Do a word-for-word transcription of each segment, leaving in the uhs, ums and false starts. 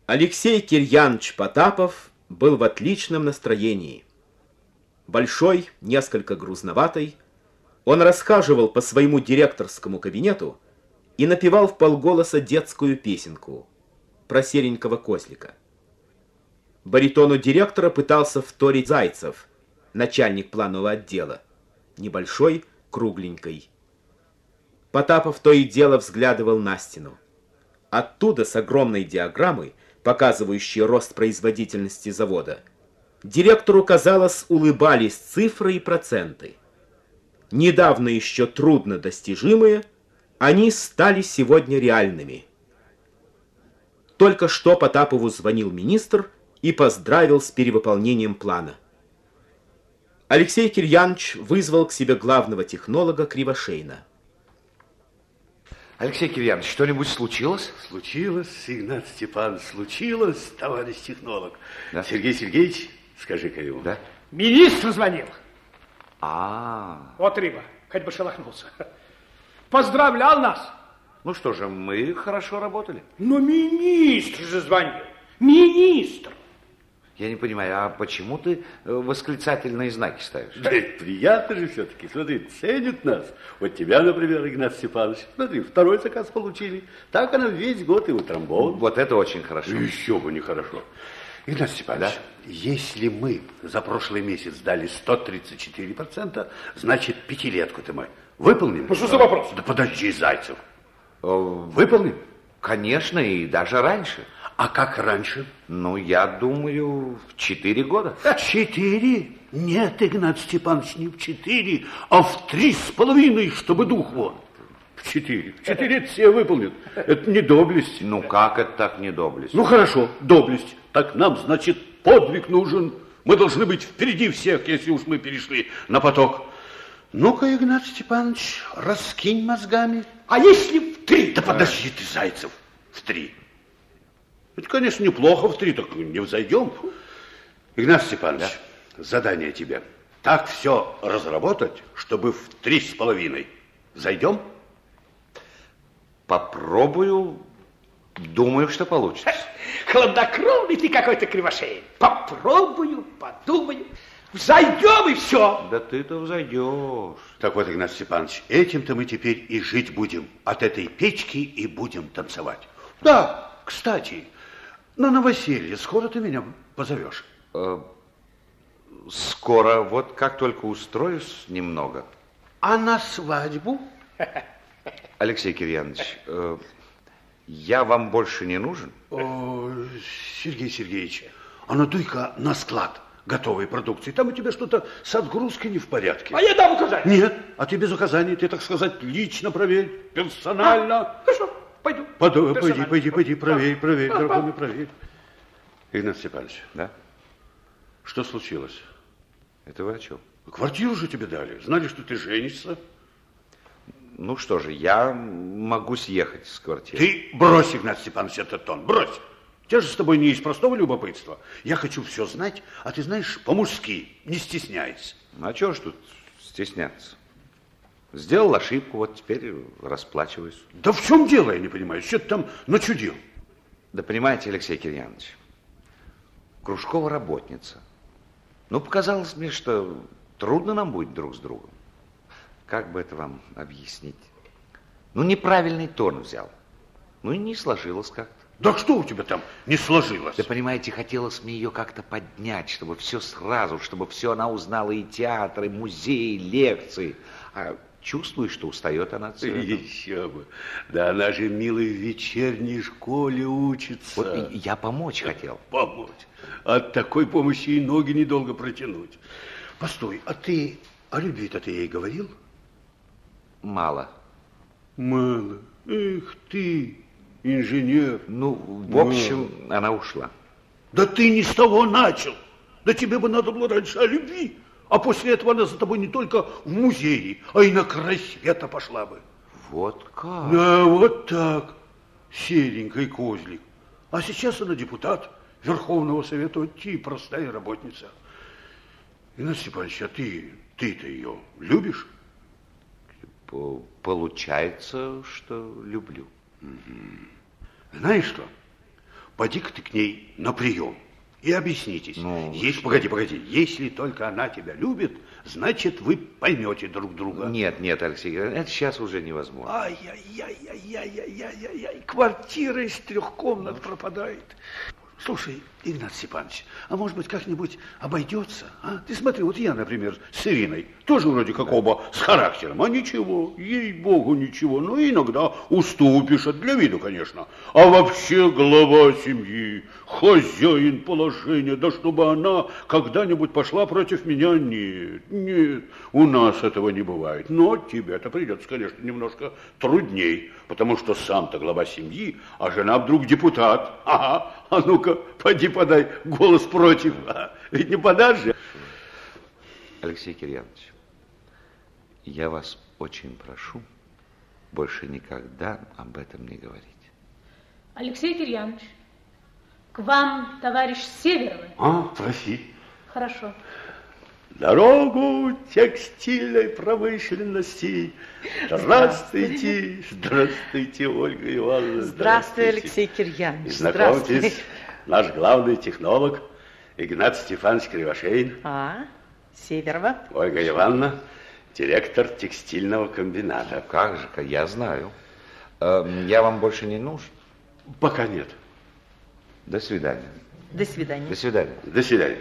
Алексей Кирьянович Потапов был в отличном настроении. Большой, несколько грузноватый, он расхаживал по своему директорскому кабинету и напевал вполголоса детскую песенку про серенького козлика. Баритону директора пытался вторить Зайцев, начальник планового отдела, небольшой, кругленький. Потапов то и дело взглядывал на стену. Оттуда с огромной диаграммой, показывающей рост производительности завода, директору, казалось, улыбались цифры и проценты. Недавно еще трудно достижимые, они стали сегодня реальными. Только что Потапову звонил министр и поздравил с перевыполнением плана. Алексей Кирьянович вызвал к себе главного технолога Кривошейна. Алексей Кирьянович, что-нибудь случилось? Случилось, Игнат Степанович, случилось, товарищ технолог. Да? Сергей Сергеевич, скажи-ка ему. Да? Министр звонил. А, Вот рыба, хоть бы шелохнулся. Поздравлял нас. ну что же, мы хорошо работали. Но министр же звонил. Министр. Я не понимаю, а почему ты восклицательные знаки ставишь? Да, приятно же все-таки, смотри, ценят нас. Вот тебя, например, Игнат Степанович, смотри, второй заказ получили. Так она весь год и утрамбован. Вот это очень хорошо. Еще бы нехорошо. Игнат Степанович, да? Если мы за прошлый месяц дали сто тридцать четыре процента, значит, пятилетку-то мы выполним? Ну, что за вопрос? Да подожди, Зайцев. Выполним? Конечно, и даже раньше. А как раньше? Ну, я думаю, в четыре года. Четыре? Нет, Игнат Степанович, не в четыре, а в три с половиной, чтобы дух вон. В четыре. В четыре все выполнят. Это не доблесть. Ну, как это так не доблесть? Ну, хорошо, доблесть. Так нам, значит, подвиг нужен. Мы должны быть впереди всех, если уж мы перешли на поток. Ну-ка, Игнат Степанович, раскинь мозгами. А если в три? Да подожди ты, Зайцев, в три. Это, конечно, неплохо, в три, так не взойдем. Игнат Степанович, да? Задание тебе. Так все разработать, чтобы в три с половиной. Зайдем? Попробую. Думаю, что получится. Хладнокровный ты какой-то, Кривошеин. Попробую, подумаю. Взойдем и все. Да ты-то взойдешь. Так вот, Игнат Степанович, этим-то мы теперь и жить будем. От этой печки и будем танцевать. Да, кстати, на новоселье скоро ты меня позовешь? Э, скоро, вот как только устроюсь немного. А на свадьбу? Алексей Кирьянович, э, я вам больше не нужен? О, Сергей Сергеевич, а надуй-ка на склад готовой продукции. Там у тебя что-то с отгрузкой не в порядке. А я дам указания. Нет, а ты без указаний, ты, так сказать, лично проверь, персонально. А, хорошо, пойду. Пойду, пойди, пойди, пойди, проверь, проверь, а, дорогой мой, проверь. Игнат Степанович, да? Что случилось? Это вы о чем? Квартиру же тебе дали, знали, что ты женишься. Ну что же, я могу съехать с квартиры. Ты брось, Игнат Степанович, этот тон, брось. Я же с тобой не из простого любопытства. Я хочу все знать, а ты знаешь, по-мужски, не стесняйся. А чего ж тут стесняться? Сделал ошибку, вот теперь расплачиваюсь. Да в чем дело, я не понимаю, что ты там начудил? Да понимаете, Алексей Кирьянович, Кружкова работница. Ну, показалось мне, что трудно нам будет друг с другом. Как бы это вам объяснить? Ну, неправильный тон взял. Ну, и не сложилось как-то. Да что у тебя там не сложилось? Да, понимаете, хотелось мне ее как-то поднять, чтобы все сразу, чтобы все она узнала, и театр, и музей, и лекции. А чувствую, что устает она от всего этого. Еще бы. Да она же, милый, в вечерней школе учится. Вот я помочь хотел. Помочь? От такой помощи и ноги недолго протянуть. Постой, а ты о любви-то ты ей говорил? Мало. Мало. Эх ты, инженер. Ну, в общем, мало. Она ушла. Да ты не с того начал. Да тебе бы надо было раньше о любви. А после этого она за тобой не только в музее, а и на край света пошла бы. Вот как? Да, вот так. Серенький козлик. А сейчас она депутат Верховного Совета, вот ти, простая работница. Игнат Степанович, а ты, ты-то ее любишь? Получается, что люблю. Угу. Знаешь что? поди-ка ты к ней на прием и объяснитесь. Ну, Если, погоди, погоди, если только она тебя любит, значит, вы поймете друг друга. Нет, нет, Алексей, это сейчас уже невозможно. Ай-яй-яй-яй-яй-яй-яй, квартира из трех комнат пропадает. Слушай, Игнат Степанович, а может быть как-нибудь обойдется? А? Ты смотри, вот я, например, с Ириной, тоже вроде как оба с характером, а ничего, ей-богу, ничего. Ну, иногда уступишь, от для виду, конечно. А вообще глава семьи, хозяин положения, да чтобы она когда-нибудь пошла против меня, нет, нет, у нас этого не бывает. Но тебе-то придется, конечно, немножко трудней, потому что сам-то глава семьи, а жена вдруг депутат. Ага, а ну-ка, поди подай голос против. А, ведь не подашь же. Алексей Кирьянович, я вас очень прошу больше никогда об этом не говорить. Алексей Кирьянович, к вам товарищ Северова. А, проси. Хорошо. Дорогу текстильной промышленности. Здравствуйте, здравствуйте, Ольга Ивановна. Здравствуй, Алексей Кирьянович. Знакомьтесь, наш главный технолог Игнат Степанович Кривошеин. А, Северова. Ольга Ивановна, директор текстильного комбината. Как же, я знаю. Я вам больше не нужен? Пока нет. До свидания. До свидания. До свидания. До свидания.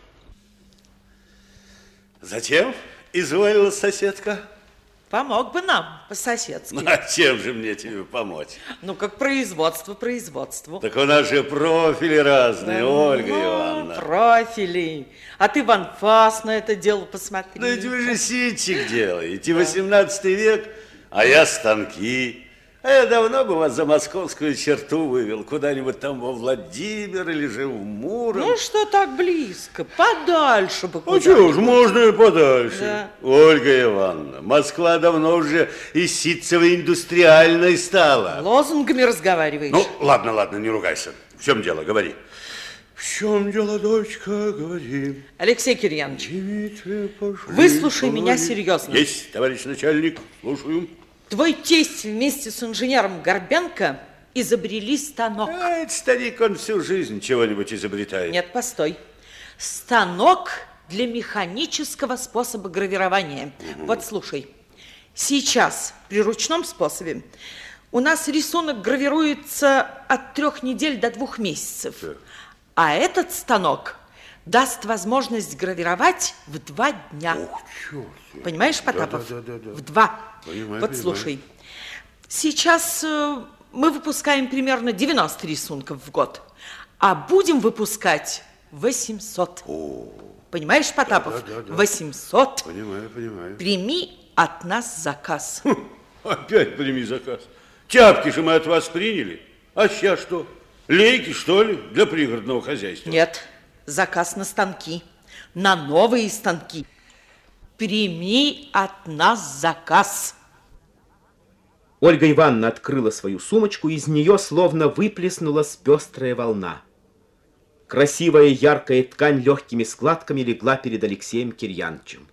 Зачем изволила соседка? Помог бы нам по-соседски. Ну, а чем же мне тебе помочь? Ну, как производство производству. Так у нас же профили разные, Да, Ольга ну, Ивановна. Профили. А ты в анфас на это дело посмотри. Да ведь вы же ситчик делаете, восемнадцатый век, а я станки. А я давно бы вас за московскую черту вывел, куда-нибудь там во Владимир или же в Муром. Ну, что так близко? Подальше бы А куда-нибудь. чего ж, можно и подальше. Да. Ольга Ивановна, Москва давно уже и ситцево-индустриальной стала. Лозунгами разговариваешь. Ну, ладно, ладно, не ругайся. В чем дело, говори. В чем дело, дочка, говори. Алексей Кирьянович, Дмитрий, пошли, выслушай говори. меня серьезно. Есть, товарищ начальник, слушаю. Твой тесть вместе с инженером Горбенко изобрели станок. А, этот старик, он всю жизнь чего-нибудь изобретает. Нет, постой. Станок для механического способа гравирования. Угу. Вот слушай. Сейчас при ручном способе у нас рисунок гравируется от трех недель до двух месяцев. Да. А этот станок даст возможность гравировать в два дня. Ух, чё ты. Понимаешь, Потапов? Да, да, да, да. В два. Понимаю, вот понимаю. Слушай. Сейчас э, мы выпускаем примерно девяносто рисунков в год, а будем выпускать восемьсот. О. Понимаешь, Потапов? Да, да, да, да. восемьсот. Понимаю, понимаю. Прими от нас заказ. Хм, опять прими заказ. Тяпки же мы от вас приняли. А сейчас что? Лейки, что ли, для пригородного хозяйства? Нет, заказ на станки, на новые станки. Прими от нас заказ. Ольга Ивановна открыла свою сумочку, из нее словно выплеснулась пестрая волна. Красивая яркая ткань легкими складками легла перед Алексеем Кирьяновичем.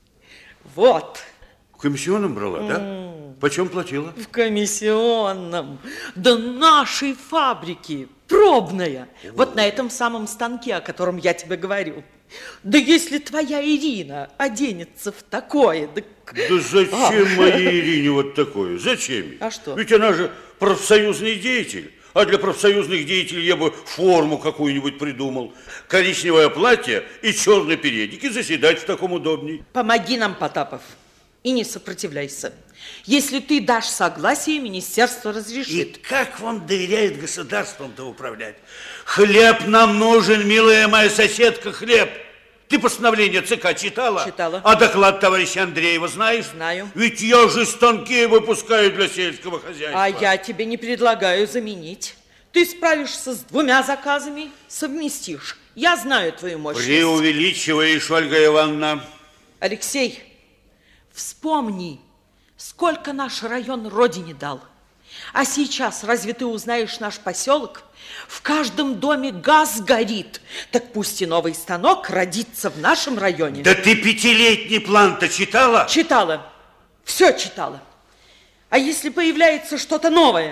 Вот. В комиссионном брала, да? Mm. Почем платила? В комиссионном. Да нашей фабрики. Пробная. Oh. Вот на этом самом станке, о котором я тебе говорю. Да если твоя Ирина оденется в такое, да... Да зачем а. моей Ирине вот такое? Зачем? А что? Ведь она же профсоюзный деятель. А для профсоюзных деятелей я бы форму какую-нибудь придумал. Коричневое платье и черный передник. И заседать в таком удобней. Помоги нам, Потапов. И не сопротивляйся. Если ты дашь согласие, министерство разрешит. И как вам доверяет государством-то управлять? Хлеб нам нужен, милая моя соседка, хлеб. Ты постановление ЦК читала? Читала. А доклад товарища Андреева знаешь? Знаю. Ведь я же станки выпускаю для сельского хозяйства. А я тебе не предлагаю заменить. Ты справишься с двумя заказами, совместишь. Я знаю твою мощность. Преувеличиваешь, Ольга Ивановна. Алексей, вспомни, сколько наш район родине дал. А сейчас разве ты узнаешь наш поселок? В каждом доме газ горит. Так пусть и новый станок родится в нашем районе. Да ты пятилетний план-то читала? Читала. Все читала. А если появляется что-то новое?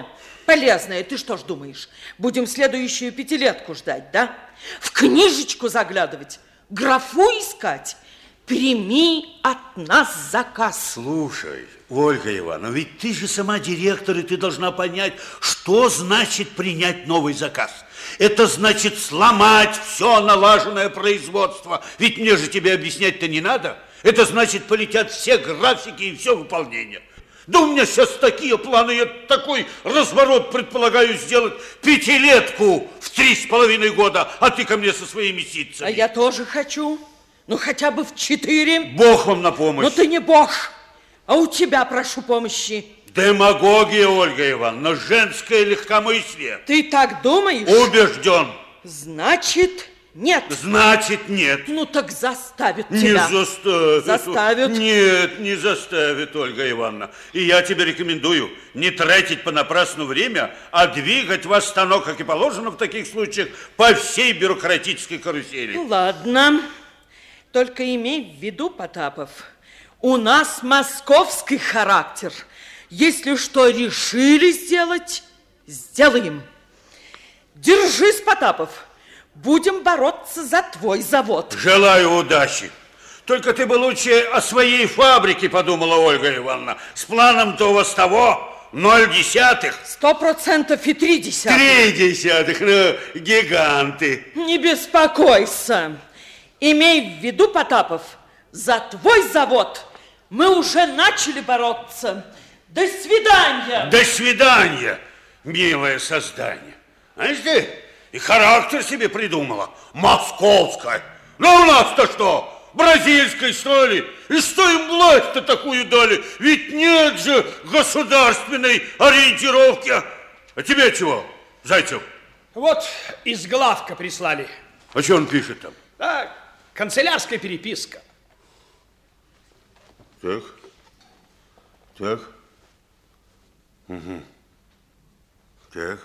полезное. Ты что ж думаешь, будем следующую пятилетку ждать, да? В книжечку заглядывать, графу искать? Прими от нас заказ. Слушай, Ольга Ивановна, ведь ты же сама директор, и ты должна понять, что значит принять новый заказ. Это значит сломать все налаженное производство. Ведь мне же тебе объяснять-то не надо. Это значит, полетят все графики и все выполнение. Да у меня сейчас такие планы, я такой разворот предполагаю сделать. Пятилетку в три с половиной года, а ты ко мне со своими ситцами. А я тоже хочу. Ну, хотя бы в четыре. Бог вам на помощь. Ну, ты не бог, а у тебя прошу помощи. Демагогия, Ольга Ивановна, женское легкомыслие. Ты так думаешь? Убежден. Значит, нет. Значит, нет. Ну, так заставит не тебя. Не заставит. Заставит? Нет, не заставит, Ольга Ивановна. И я тебе рекомендую не тратить понапрасну время, а двигать вас станок, как и положено в таких случаях, по всей бюрократической карусели. Ну, ладно. Только имей в виду, Потапов, у нас московский характер. Если что решили сделать, сделаем. Держись, Потапов. Будем бороться за твой завод. Желаю удачи. Только ты бы лучше о своей фабрике подумала, Ольга Ивановна. С планом-то у вас того ноль десятых. Сто процентов и три десятых. Три десятых, ну, гиганты. Не беспокойся. Имей в виду, Потапов, за твой завод мы уже начали бороться. До свидания. До свидания, милое создание. Знаешь ты, и характер себе придумала. Московская. Ну у нас-то что? Бразильской, что ли? И что им власть-то такую дали? Ведь нет же государственной ориентировки. А тебе чего, Зайцев? Вот из главка прислали. А что он пишет там? Так, канцелярская переписка. Так, так, угу, так.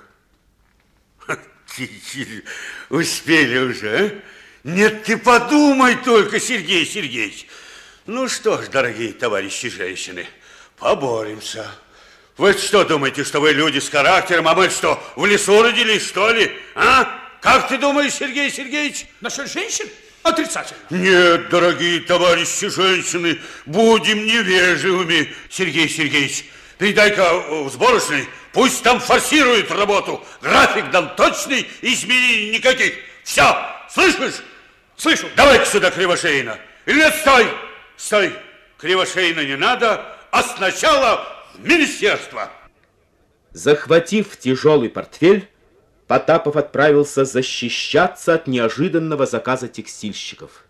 Успели уже, а? Нет, ты подумай только, Сергей Сергеевич. Ну что ж, дорогие товарищи женщины, поборемся. Вы что думаете, что вы люди с характером, а мы что, в лесу родились, что ли? А? Как ты думаешь, Сергей Сергеевич? Насчет женщин? Отрицательно. Нет, дорогие товарищи женщины, будем невежливыми. Сергей Сергеевич, передай-ка в сборочной, пусть там форсируют работу. График дам точный, изменений никаких. Все, слышишь? Слышу. Давай-ка сюда Кривошеина. Или нет, стой, стой. Кривошеина не надо, а сначала в министерство. Захватив тяжелый портфель, Потапов отправился защищаться от неожиданного заказа текстильщиков.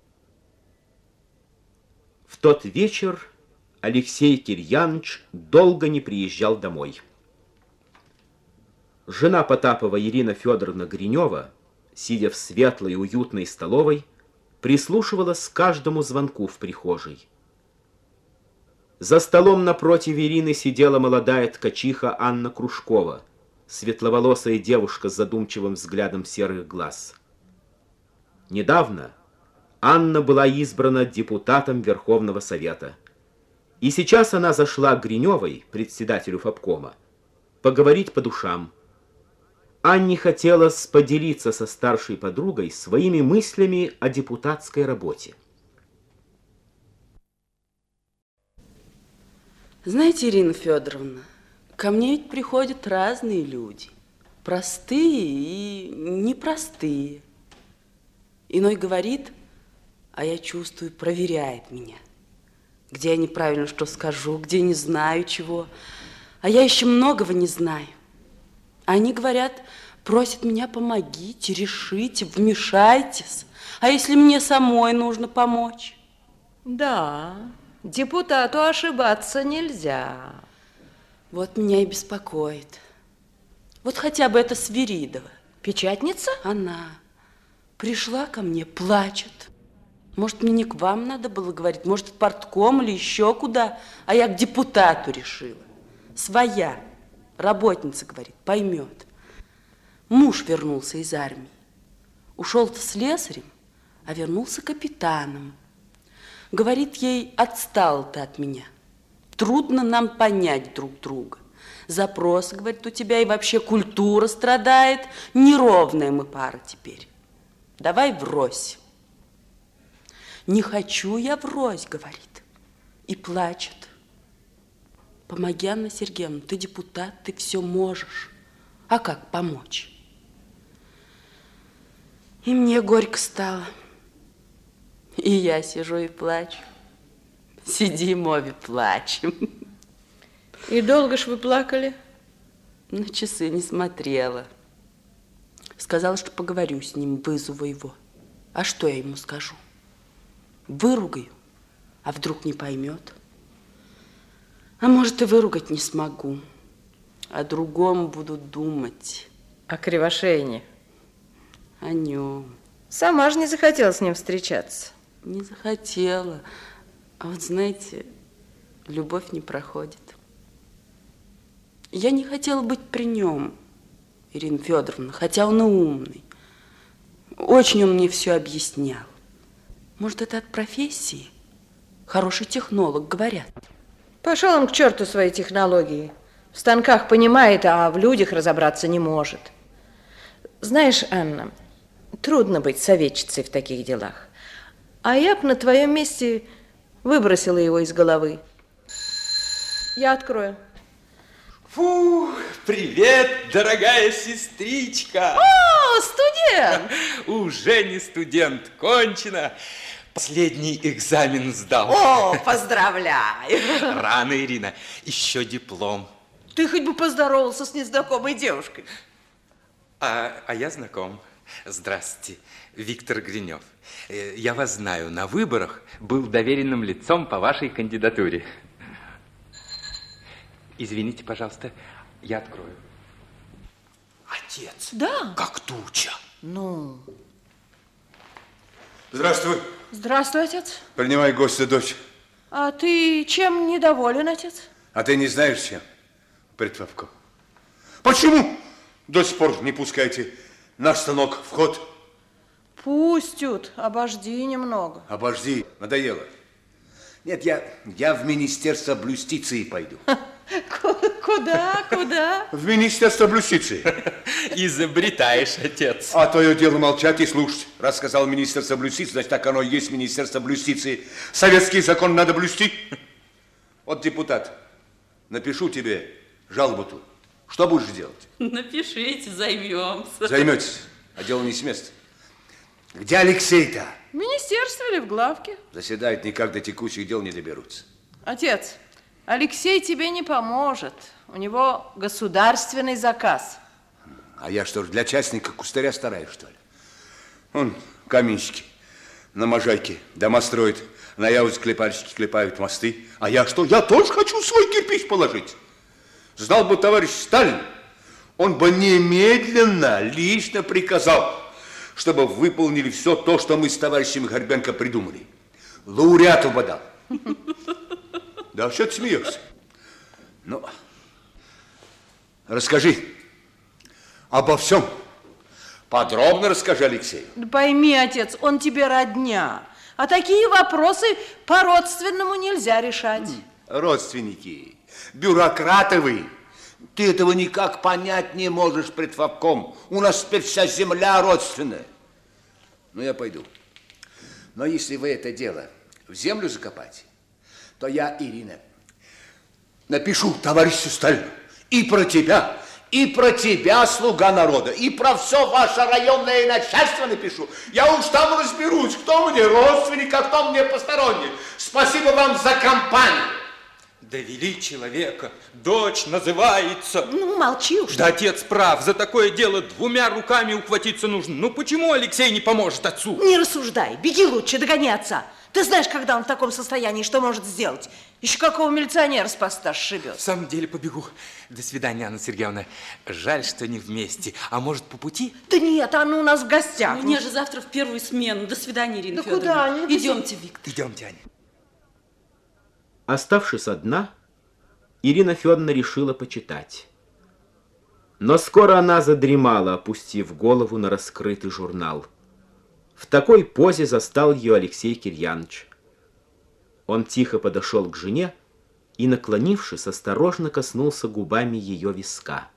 В тот вечер Алексей Кирьяныч долго не приезжал домой. Жена Потапова Ирина Федоровна Гринева, сидя в светлой и уютной столовой, прислушивалась к каждому звонку в прихожей. За столом напротив Ирины сидела молодая ткачиха Анна Кружкова, светловолосая девушка с задумчивым взглядом серых глаз. Недавно Анна была избрана депутатом Верховного Совета. И сейчас она зашла к Гриневой, председателю фабкома, поговорить по душам. Анне хотелось поделиться со старшей подругой своими мыслями о депутатской работе. Знаете, Ирина Федоровна, ко мне ведь приходят разные люди. Простые и непростые. Иной говорит, а я чувствую, проверяет меня. Где я неправильно что скажу, где не знаю чего. А я еще многого не знаю. Они говорят, просят меня, помогите, решите, вмешайтесь. А если мне самой нужно помочь? Да, депутату ошибаться нельзя. Вот меня и беспокоит. Вот хотя бы эта Свиридова. Печатница? Она пришла ко мне, плачет. Может, мне не к вам надо было говорить, может, в партком или еще куда, а я к депутату решила. Своя работница, говорит, поймет. Муж вернулся из армии. Ушел-то слесарем, а вернулся капитаном. Говорит ей, отстал ты от меня. Трудно нам понять друг друга. Запрос, говорит, у тебя и вообще культура страдает. Неровная мы пара теперь. Давай врозь. Не хочу я врозь, говорит. И плачет. Помоги, Анна Сергеевна, ты депутат, ты все можешь. А как помочь? И мне горько стало. И я сижу и плачу. Сидим обе, плачем. И долго ж вы плакали? На часы не смотрела. Сказала, что поговорю с ним, вызову его. А что я ему скажу? Выругаю, а вдруг не поймет? А может, и выругать не смогу. О другом буду думать. О Кривошеине? О нем. Сама же не захотела с ним встречаться. Не захотела. А вот, знаете, любовь не проходит. Я не хотела быть при нем, Ирина Федоровна, хотя он и умный. Очень он мне все объяснял. Может, это от профессии? Хороший технолог, говорят. Пошел он к черту своей технологии. В станках понимает, а в людях разобраться не может. Знаешь, Анна, трудно быть советчицей в таких делах. А я б на твоем месте выбросила его из головы. Я открою. Фу, привет, дорогая сестричка. О, студент! Уже не студент, кончено. Последний экзамен сдал. О, поздравляю. Рано, Ирина, еще диплом. Ты хоть бы поздоровался с незнакомой девушкой. А, а я знаком. Здравствуйте, Виктор Гринев. Я вас знаю, на выборах был доверенным лицом по вашей кандидатуре. Извините, пожалуйста, я открою. Отец. Да. Как туча. Ну. Здравствуй. Здравствуй, отец. Принимай гостя, дочь. А ты чем недоволен, отец? А ты не знаешь, чем? Притвовком. Почему до сих пор не пускаете наш станок в ход? Пустят. Обожди немного. Обожди. Надоело. Нет, я, я в Министерство блюстиции пойду. Куда, куда? В Министерство блюстиции. Изобретаешь, отец. А твое дело молчать и слушать. Раз сказал Министерство блюстиции, значит, так оно и есть Министерство блюстиции. Советский закон надо блюсти. Вот, депутат, напишу тебе жалобу тут. Что будешь делать? Напишите, займемся. Займетесь, а дело не с места. Где Алексей-то? В министерстве или в главке? Заседает, никак до текущих дел не доберутся. Отец, Алексей тебе не поможет. У него государственный заказ. А я что ж, для частника кустаря стараюсь, что ли? Он, каменщики на Можайке дома строят, на Яузе клепальщики клепают мосты. А я что? Я тоже хочу свой кирпич положить. Знал бы товарищ Сталин, он бы немедленно лично приказал, чтобы выполнили все то, что мы с товарищем Горбенко придумали. Лауреату бы дал. Да что ты смеешься? Ну, расскажи обо всем. Подробно расскажи, Алексей. Да пойми, отец, он тебе родня. А такие вопросы по-родственному нельзя решать. Родственники, бюрократы вы. Ты этого никак понять не можешь, предфабком. У нас теперь вся земля родственная. Ну, я пойду. Но если вы это дело в землю закопаете, то я, Ирина, напишу товарищу Сталину и про тебя, и про тебя, слуга народа, и про все ваше районное начальство напишу. Я уж там разберусь, кто мне родственник, а кто мне посторонний. Спасибо вам за компанию. Довели человека, дочь называется. Ну, молчи уж. Да отец прав, за такое дело двумя руками ухватиться нужно. Ну, почему Алексей не поможет отцу? Не рассуждай, беги лучше, догони отца. Ты знаешь, когда он в таком состоянии, что может сделать? Еще какого милиционера с поста сшибет. В самом деле побегу. До свидания, Анна Сергеевна. Жаль, что не вместе. А может, по пути? Да нет, она у нас в гостях. Ну, мне же завтра в первую смену. До свидания, Ирина да Федоровна. Куда? Идемте, Виктор. Идемте, Аня. Оставшись одна, Ирина Федоровна решила почитать. Но скоро она задремала, опустив голову на раскрытый журнал. В такой позе застал ее Алексей Кирьяныч. Он тихо подошел к жене и, наклонившись, осторожно коснулся губами ее виска.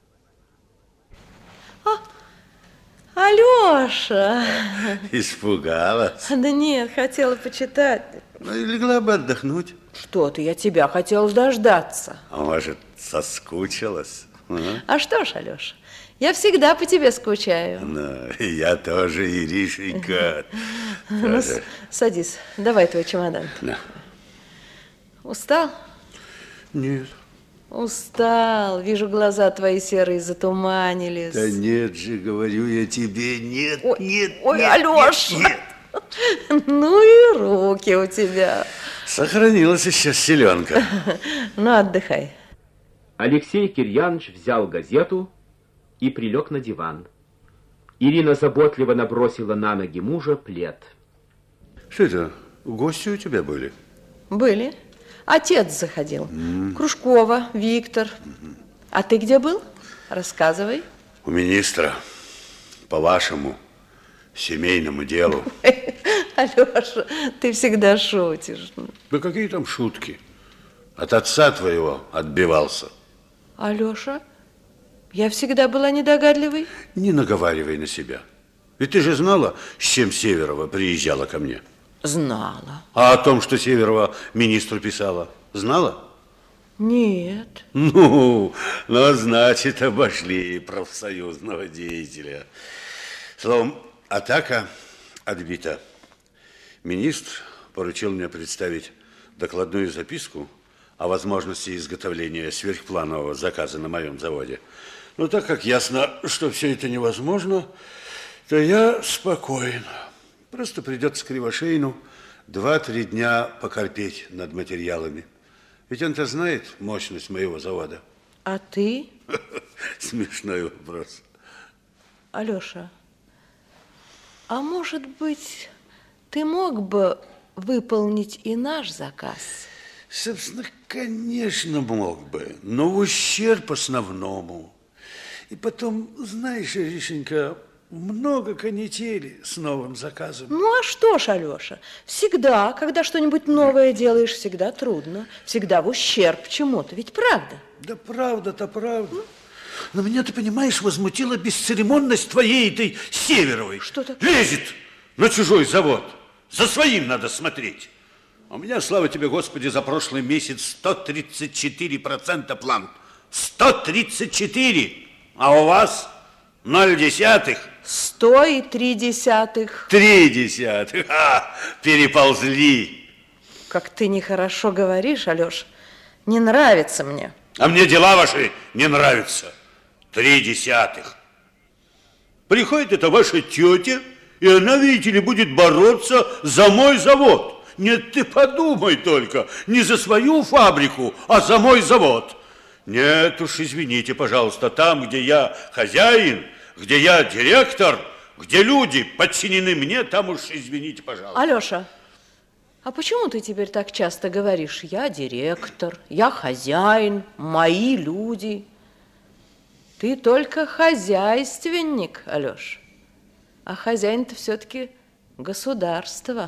Алёша! Испугалась? Да нет, хотела почитать. Ну и легла бы отдохнуть. Что ты, я тебя хотела дождаться. А может, соскучилась? А, а что ж, Алёша, я всегда по тебе скучаю. Ну, я тоже, Иришенька. Ну, садись, давай твой чемодан. Да. Устал? Нет. Устал. Вижу, глаза твои серые затуманились. Да нет же, говорю я тебе, нет, ой, нет, ой, нет, Алёша. нет, нет. Ну и руки у тебя. Сохранилась еще селенка. Ну, отдыхай. Алексей Кирьянович взял газету и прилег на диван. Ирина заботливо набросила на ноги мужа плед. Что это, гости у тебя были? Были. Отец заходил. Mm. Кружкова, Виктор. Mm-hmm. А ты где был? Рассказывай. У министра. По вашему семейному делу. Алёша, ты всегда шутишь. Да какие там шутки? От отца твоего отбивался. Алёша, я всегда была недогадливой. Не наговаривай на себя. Ведь ты же знала, с чем Северова приезжала ко мне. Знала. А о том, что Северова министру писала, знала? Нет. Ну, ну, значит, обошли профсоюзного деятеля. Словом, атака отбита. Министр поручил мне представить докладную записку о возможности изготовления сверхпланового заказа на моем заводе. Но так как ясно, что все это невозможно, то я спокоен. Просто придется Кривошеину два-три дня покорпеть над материалами. Ведь он-то знает мощность моего завода. А ты? Смешной вопрос. Алёша, а может быть, ты мог бы выполнить и наш заказ? Собственно, конечно, мог бы, но в ущерб основному. И потом, знаешь, Иришенька, много канители с новым заказом. Ну, а что ж, Алёша, всегда, когда что-нибудь новое делаешь, всегда трудно, всегда в ущерб чему-то, ведь правда? Да правда-то правда. Ну? Но меня, ты понимаешь, возмутила бесцеремонность твоей этой Северовой. Что такое? Лезет на чужой завод. За своим надо смотреть. У меня, слава тебе, Господи, за прошлый месяц сто тридцать четыре процента план. сто тридцать четыре! А у вас ноль десятых. Сто и три десятых. Три десятых. А, переползли. Как ты нехорошо говоришь, Алёш. Не нравится мне. А мне дела ваши не нравятся. Три десятых. Приходит эта ваша тетя, и она, видите ли, будет бороться за мой завод. Нет, ты подумай только, не за свою фабрику, а за мой завод. Нет уж, извините, пожалуйста, там, где я хозяин, где я директор, где люди подчинены мне, там уж, извините, пожалуйста. Алёша, а почему ты теперь так часто говоришь: я директор, я хозяин, мои люди? Ты только хозяйственник, Алёш. А хозяин-то все-таки государство.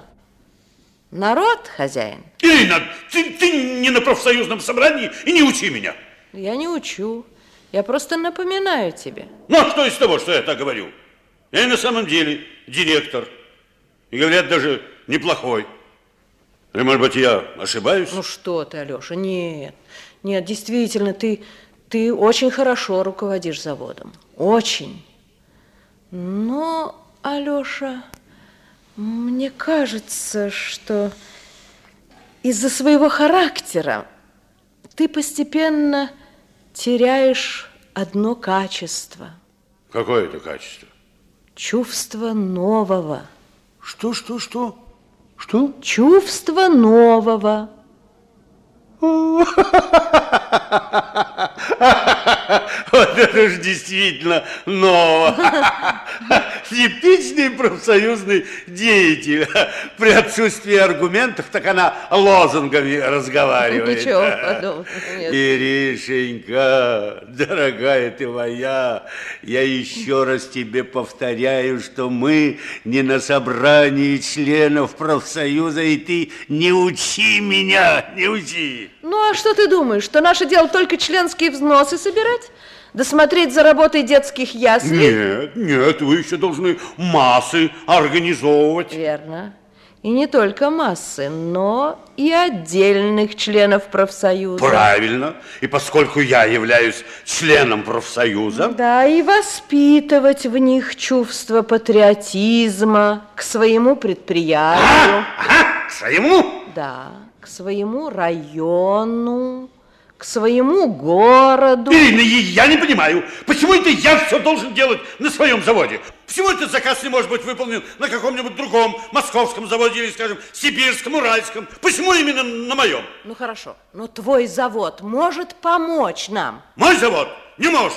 Народ хозяин. Ирина, ты, ты не на профсоюзном собрании и не учи меня. Я не учу. Я просто напоминаю тебе. Ну, а что из того, что я так говорю? Я и на самом деле директор. И, говорят, даже неплохой. И, может быть, я ошибаюсь? Ну, что ты, Алёша, нет. Нет, действительно, ты, ты очень хорошо руководишь заводом. Очень. Но, Алёша, мне кажется, что из-за своего характера ты постепенно теряешь одно качество. Какое это качество? Чувство нового. Что, что, что? Что? Чувство нового. Вот Вот это же действительно ново. Типичный профсоюзный деятель. При отсутствии аргументов, так она лозунгами разговаривает. Ничего подобного. Иришенька, дорогая ты моя, я еще раз тебе повторяю, что мы не на собрании членов профсоюза, и ты не учи меня, не учи. Ну, а что ты думаешь, что наше дело только членские взносы собирать? Да смотреть за работой детских яслей? Нет, нет, вы еще должны массы организовывать. Верно. И не только массы, но и отдельных членов профсоюза. Правильно. И поскольку я являюсь членом профсоюза... Да, и воспитывать в них чувство патриотизма к своему предприятию. А, ага, к своему? Да, к своему району, к своему городу. Ирина, я не понимаю, почему это я все должен делать на своем заводе? Почему этот заказ не может быть выполнен на каком-нибудь другом московском заводе или, скажем, сибирском, уральском? Почему именно на моем? Ну, хорошо, но твой завод может помочь нам. Мой завод не может.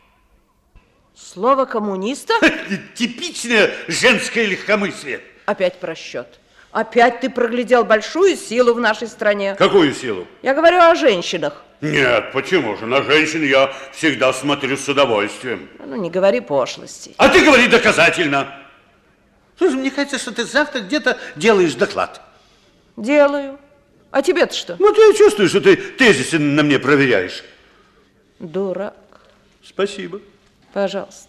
Слово коммуниста? Типичное женское легкомыслие. Опять просчет. Опять ты проглядел большую силу в нашей стране. Какую силу? Я говорю о женщинах. Нет, почему же? На женщин я всегда смотрю с удовольствием. Ну, не говори пошлости. А ты говори доказательно. Слушай, мне кажется, что ты завтра где-то делаешь доклад. Делаю. А тебе-то что? Ну, ты чувствуешь, что ты тезисы на мне проверяешь. Дурак. Спасибо. Пожалуйста.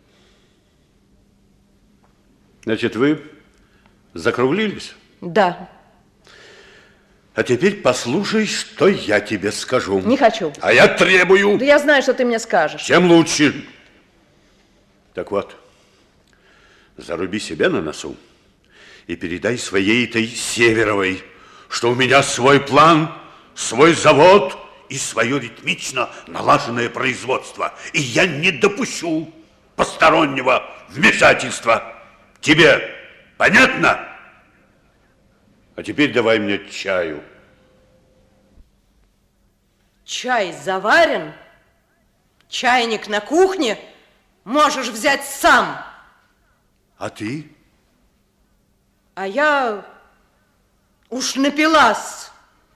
Значит, вы закруглились? Да. А теперь послушай, что я тебе скажу. Не хочу. А я требую. Да я знаю, что ты мне скажешь. Тем лучше. Так вот, заруби себя на носу и передай своей этой Северовой, что у меня свой план, свой завод и свое ритмично налаженное производство. И я не допущу постороннего вмешательства. Тебе понятно? А теперь давай мне чаю. Чай заварен? Чайник на кухне? Можешь взять сам. А ты? А я уж напилась.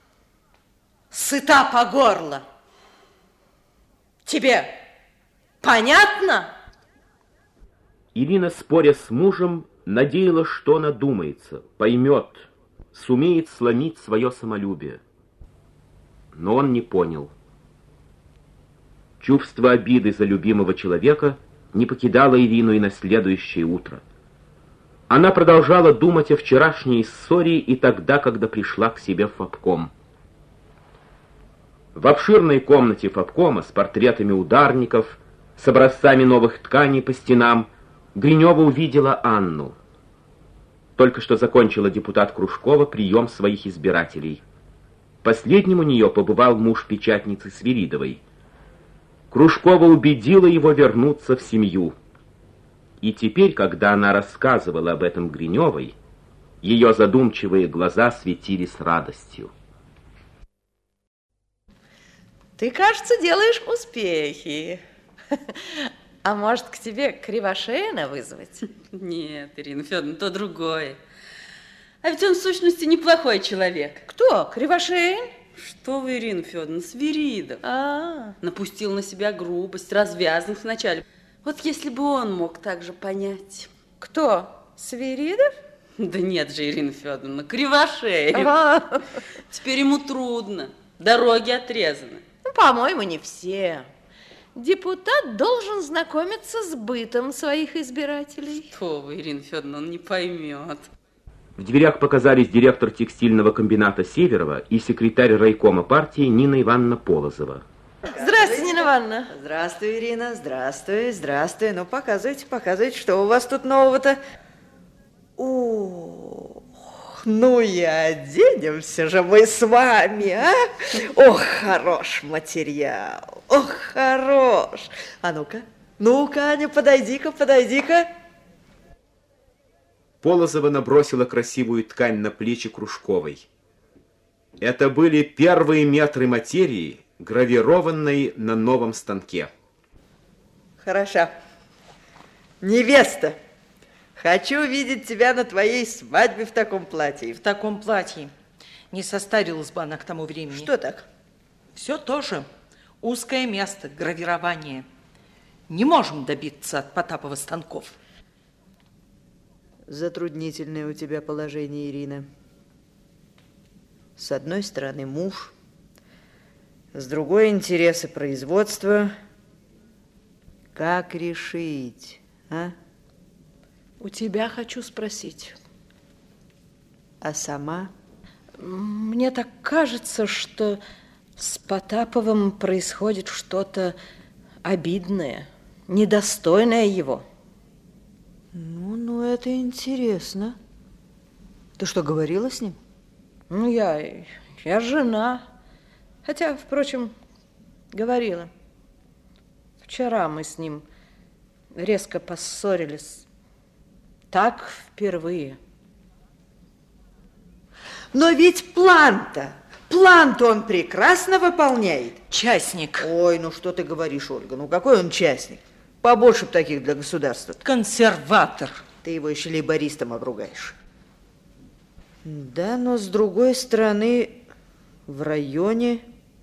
Сыта по горло. Тебе понятно? Ирина, споря с мужем, надеялась, что он одумается, поймет, сумеет сломить свое самолюбие. Но он не понял. Чувство обиды за любимого человека не покидало Ирину и на следующее утро. Она продолжала думать о вчерашней ссоре и тогда, когда пришла к себе в обком. В обширной комнате фабкома с портретами ударников, с образцами новых тканей по стенам, Гринева увидела Анну. Только что закончила депутат Кружкова прием своих избирателей. Последним у нее побывал муж печатницы Свиридовой. Кружкова убедила его вернуться в семью. И теперь, когда она рассказывала об этом Гриневой, ее задумчивые глаза светились радостью. Ты, кажется, делаешь успехи. А может, к тебе Кривошеина вызвать? Нет, Ирина Федоровна, то другое. А ведь он в сущности неплохой человек. Кто? Кривошеин? Что вы, Ирина Федоровна, Свиридов. А, напустил на себя грубость, развязность вначале. Вот если бы он мог так же понять. Кто? Свиридов? Да нет же, Ирина Федоровна, Кривошеин. А. Теперь ему трудно, дороги отрезаны. Ну, по-моему, не все. Депутат должен знакомиться с бытом своих избирателей. Что вы, Ирина Федоровна, он не поймет. В дверях показались директор текстильного комбината Северова и секретарь райкома партии Нина Ивановна Полозова. Здравствуйте, Нина Ивановна. Здравствуй, Ирина, здравствуй, здравствуй. Ну, показывайте, показывайте, что у вас тут нового-то. Ох, ну и оденемся же мы с вами, а? Ох, хорош материал, ох, хорош. А ну-ка, ну-ка, Аня, подойди-ка, подойди-ка. Полозова набросила красивую ткань на плечи Кружковой. Это были первые метры материи, гравированной на новом станке. Хороша. Невеста, хочу видеть тебя на твоей свадьбе в таком платье. В таком платье. Не состарилась бы она к тому времени. Что так? Все тоже. Узкое место, гравирование. Не можем добиться от Потапова станков. Затруднительное у тебя положение, Ирина. С одной стороны муж, с другой интересы производства. Как решить, а? У тебя хочу спросить. А сама? Мне так кажется, что с Потаповым происходит что-то обидное, недостойное его. Ну, ну, это интересно. Ты что, говорила с ним? Ну, я, я жена. Хотя, впрочем, говорила. Вчера мы с ним резко поссорились. Так впервые. Но ведь план-то, план-то он прекрасно выполняет. Частник. Ой, ну что ты говоришь, Ольга, ну какой он частник? Побольше б таких для государства. Консерватор. Ты его еще лейбористом обругаешь. Да, но с другой стороны, в районе,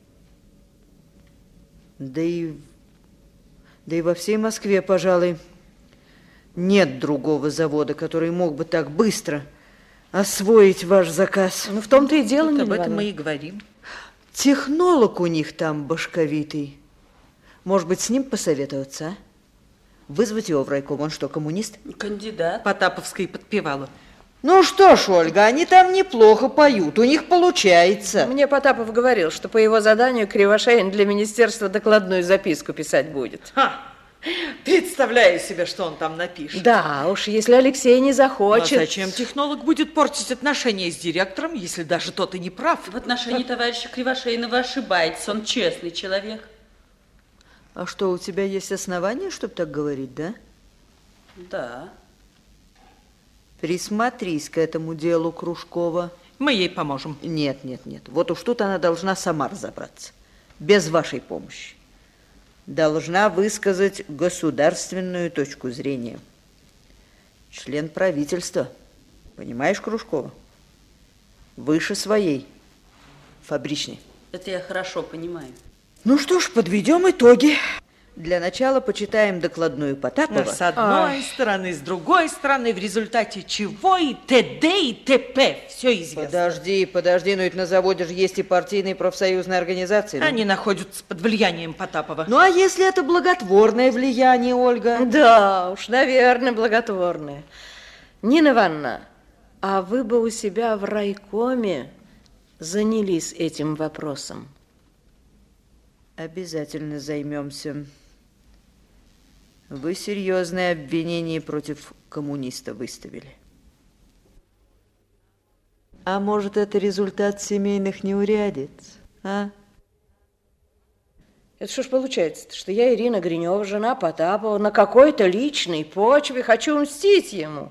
да и, да и во всей Москве, пожалуй, нет другого завода, который мог бы так быстро освоить ваш заказ. Ну, в том-то и дело, вот не об этом Ивановна. мы и говорим. Технолог у них там башковитый. Может быть, с ним посоветоваться, а? Вызвать его в райком. Он что, коммунист? Кандидат. Потаповской подпевала. Ну что ж, Ольга, они там неплохо поют. У них получается. Мне Потапов говорил, что по его заданию Кривошеин для министерства докладную записку писать будет. Ха! Представляю себе, что он там напишет. Да, уж если Алексей не захочет. Но зачем технолог будет портить отношения с директором, если даже тот и не прав? В отношении товарища Кривошеина вы ошибаетесь. Он честный человек. А что, у тебя есть основания, чтобы так говорить, да? Да. Присмотрись к этому делу, Кружкова. Мы ей поможем. Нет, нет, нет. Вот уж тут она должна сама разобраться. Без вашей помощи. Должна высказать государственную точку зрения. Член правительства. Понимаешь, Кружкова? Выше своей. Фабричной. Это я хорошо понимаю. Ну что ж, подведем итоги. Для начала почитаем докладную Потапова. С одной Ой. стороны, с другой стороны, в результате чего и т.д. и т.п. Все известно. Подожди, подожди, но ведь на заводе же есть и партийные профсоюзные организации. Они ну? находятся под влиянием Потапова. Ну, а если это благотворное влияние, Ольга? Да уж, наверное, благотворное. Нина Ивановна, а вы бы у себя в райкоме занялись этим вопросом? Обязательно займемся. Вы серьезное обвинение против коммуниста выставили. А может, это результат семейных неурядиц, а? Это что ж получается, что я, Ирина Гринева, жена Потапова, на какой-то личной почве хочу мстить ему?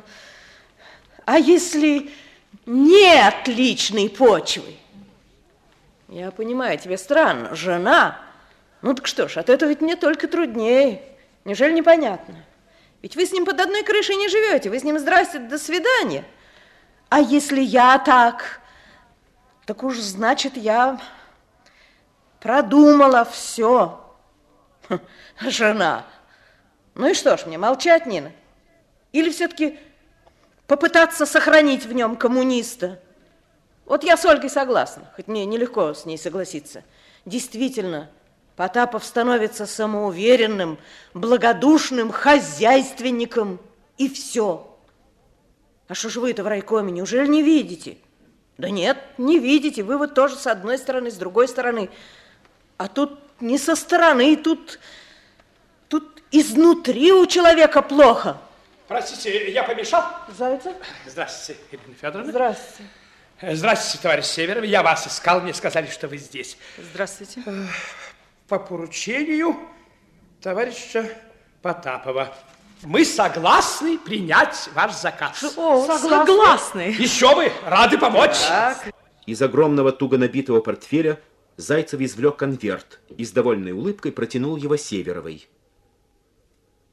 А если нет личной почвы? Я понимаю, тебе странно, жена. Ну так что ж, от этого ведь мне только труднее. Неужели непонятно? Ведь вы с ним под одной крышей не живете, вы с ним здрасте, до свидания. А если я так, так уж значит я продумала все. Жена. Ну и что ж мне, молчать, Нина? Или все-таки попытаться сохранить в нем коммуниста? Вот я с Ольгой согласна, хоть мне нелегко с ней согласиться. Действительно, Потапов становится самоуверенным, благодушным хозяйственником, и все. А что ж вы-то в райкоме, неужели не видите? Да нет, не видите, вы вот тоже с одной стороны, с другой стороны. А тут не со стороны, тут, тут изнутри у человека плохо. Простите, я помешал? Зайцев? Здравствуйте, Ирина Федоровна. Здравствуйте. Здравствуйте, товарищ Северов. Я вас искал, мне сказали, что вы здесь. Здравствуйте. По поручению товарища Потапова. Мы согласны принять ваш заказ. О, согласны. согласны. Еще бы, рады помочь. Так. Из огромного туго набитого портфеля Зайцев извлек конверт и с довольной улыбкой протянул его Северовой.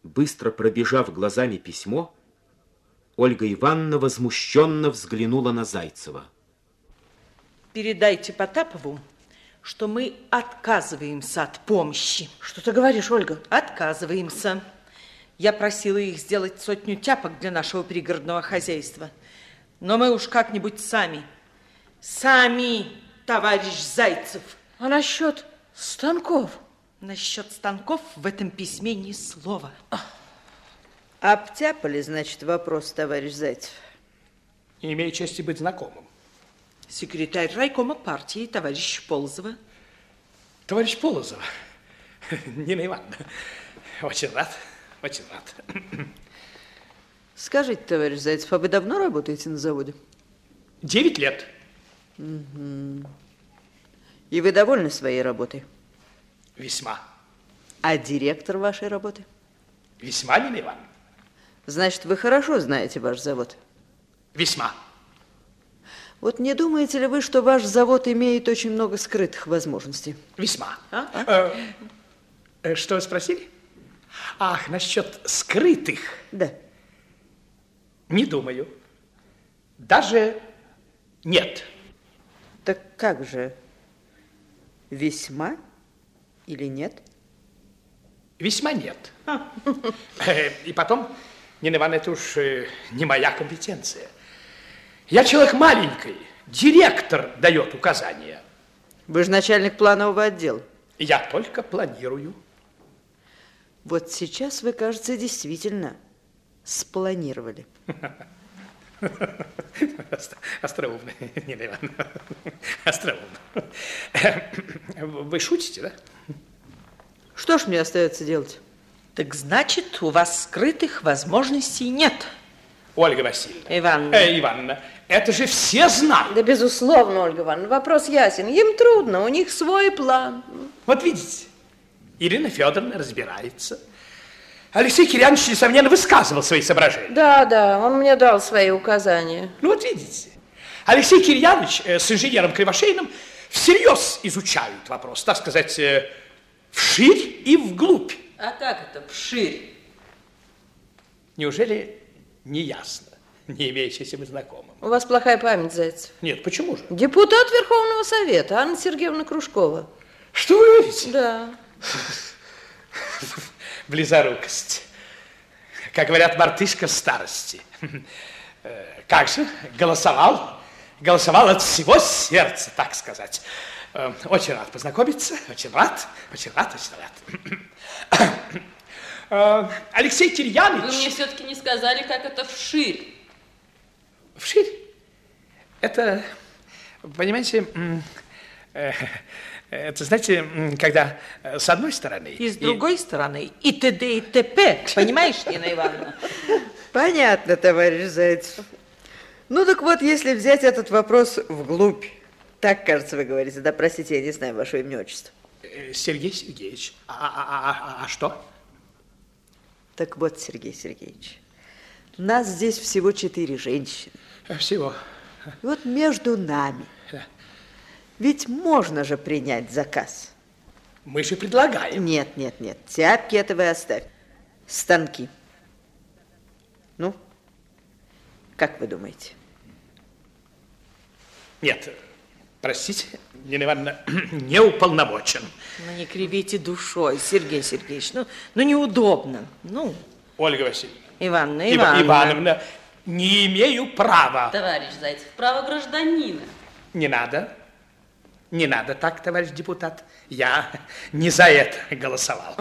Быстро пробежав глазами письмо, Ольга Ивановна возмущенно взглянула на Зайцева. Передайте Потапову, что мы отказываемся от помощи. Что ты говоришь, Ольга? Отказываемся. Я просила их сделать сотню тяпок для нашего пригородного хозяйства. Но мы уж как-нибудь сами. Сами, товарищ Зайцев. А насчет станков? Насчет станков в этом письме ни слова. Обтяпали, значит, вопрос, товарищ Зайцев? Не имею чести быть знакомым. Секретарь райкома партии, товарищ Полозова. Товарищ Полозова, Нина Ивановна, очень рад, очень рад. Скажите, товарищ Зайцев, а вы давно работаете на заводе? Девять лет. Угу. И вы довольны своей работой? Весьма. А директор вашей работы? Весьма, Нина Ивановна. Значит, вы хорошо знаете ваш завод? Весьма. Вот не думаете ли вы, что ваш завод имеет очень много скрытых возможностей? Весьма. А? А? Э, что вы спросили? Ах, насчет скрытых? Да. Не думаю. Даже нет. Так как же? Весьма или нет? Весьма нет. А. И потом, Нина Ивановна, это уж не моя компетенция. Я человек маленький, директор дает указания. Вы же начальник планового отдела. Я только планирую. Вот сейчас вы, кажется, действительно спланировали. Остроумно, Нина Ивановна. Остроумно. Вы шутите, да? Что ж мне остается делать? Так значит, у вас скрытых возможностей нет. Ольга Васильевна. Ивановна. Э, Ивановна, это же все знают. Да, безусловно, Ольга Ивановна, вопрос ясен. Им трудно, у них свой план. Вот видите, Ирина Федоровна разбирается. Алексей Кирьянович, несомненно, высказывал свои соображения. Да, да, он мне дал свои указания. Ну вот видите, Алексей Кирьянович э, с инженером Кривошеиным всерьез изучают вопрос, так сказать, э, вширь и вглубь. А как это вширь? Неужели не ясно, не имея чести быть знакомым? У вас плохая память, Зайцев. Нет, почему же? Депутат Верховного Совета Анна Сергеевна Кружкова. Что вы говорите? Да. Близорукость. Как говорят, мартышка старости. Как же? Голосовал? Голосовал от всего сердца, так сказать. Очень рад познакомиться. Очень рад. Очень рад, очень рад. Алексей Кирьянович... Вы мне все-таки не сказали, как это вширь. Вширь? Это, понимаете... Это, знаете, когда с одной стороны... И с другой и... стороны, и т.д. и т.п. Понимаешь, Нина Ивановна? Понятно, товарищ Зайцев. Ну так вот, если взять этот вопрос вглубь, так, кажется, вы говорите, да, простите, я не знаю вашего имени, отчества. Сергей Сергеевич. А, а, а, а что? Так вот, Сергей Сергеевич, нас здесь всего четыре женщины. Всего. И вот между нами... Ведь можно же принять заказ. Мы же предлагаем. Нет, нет, нет. Тяпки это вы оставь. Станки. Ну, как вы думаете? Нет, простите, Нина Ивановна, не уполномочен. Ну, не кривите душой, Сергей Сергеевич. Ну, ну неудобно. Ну. Ольга Васильевна. Ивановна, Ивановна. Ивановна, не имею права. Товарищ Зайцев, право гражданина. Не надо. Не надо так, товарищ депутат. Я не за это голосовал.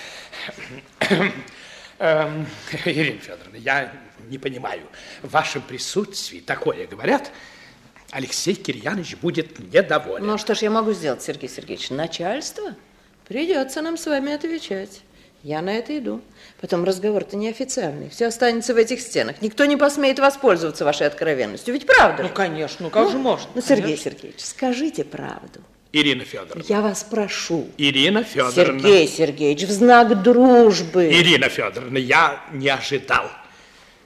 Ирина Федоровна, я не понимаю. В вашем присутствии такое говорят, Алексей Кирьянович будет недоволен. Ну, что ж я могу сделать, Сергей Сергеевич? Начальство? Придется нам с вами отвечать. Я на это иду. Потом разговор-то неофициальный. Все останется в этих стенах. Никто не посмеет воспользоваться вашей откровенностью. Ведь правда? Ну, конечно. Ну, как ну, же можно? Ну, Сергей конечно. Сергеевич, скажите правду. Ирина Федоровна. Я вас прошу. Ирина Федоровна. Сергей Сергеевич, в знак дружбы. Ирина Федоровна, я не ожидал.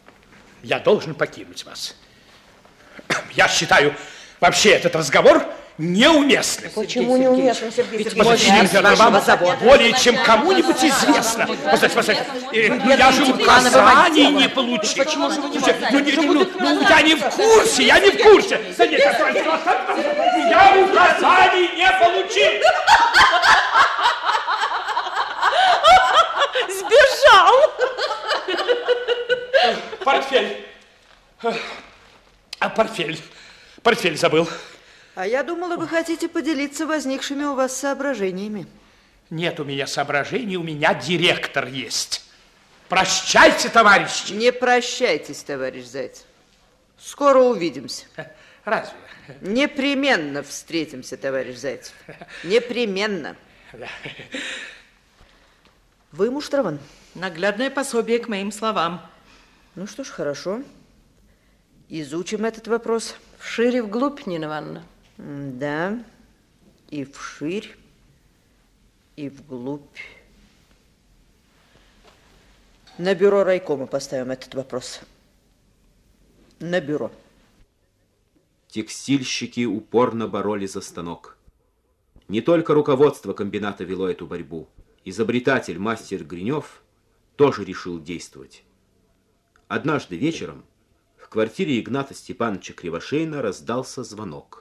Я должен покинуть вас. Я считаю вообще этот разговор неуместным. Почему неуместным, Сергей Сергеевич? Господин Федор, вам более чем кому-нибудь известно. Послушайте, послушайте, э, ну я же указаний не получил. Почему же вы не Слушайте, ну, не- ну, ну, ну, я не в курсе, я не в курсе. Да нет, я указаний не получил. Сбежал. Портфель. А портфель? Портфель забыл. А я думала, вы хотите поделиться возникшими у вас соображениями. Нет у меня соображений, у меня директор есть. Прощайте, товарищи. Не прощайтесь, товарищ Зайцев. Скоро увидимся. Разве? Непременно встретимся, товарищ Зайцев. Непременно. Да. Вы муштрован. Наглядное пособие к моим словам. Ну что ж, хорошо. Изучим этот вопрос. Вширь и вглубь, Нина Ивановна. Да, и вширь, и вглубь. На бюро райкома поставим этот вопрос. На бюро. Текстильщики упорно боролись за станок. Не только руководство комбината вело эту борьбу. Изобретатель, мастер Гринев, тоже решил действовать. Однажды вечером в квартире Игната Степановича Кривошеина раздался звонок.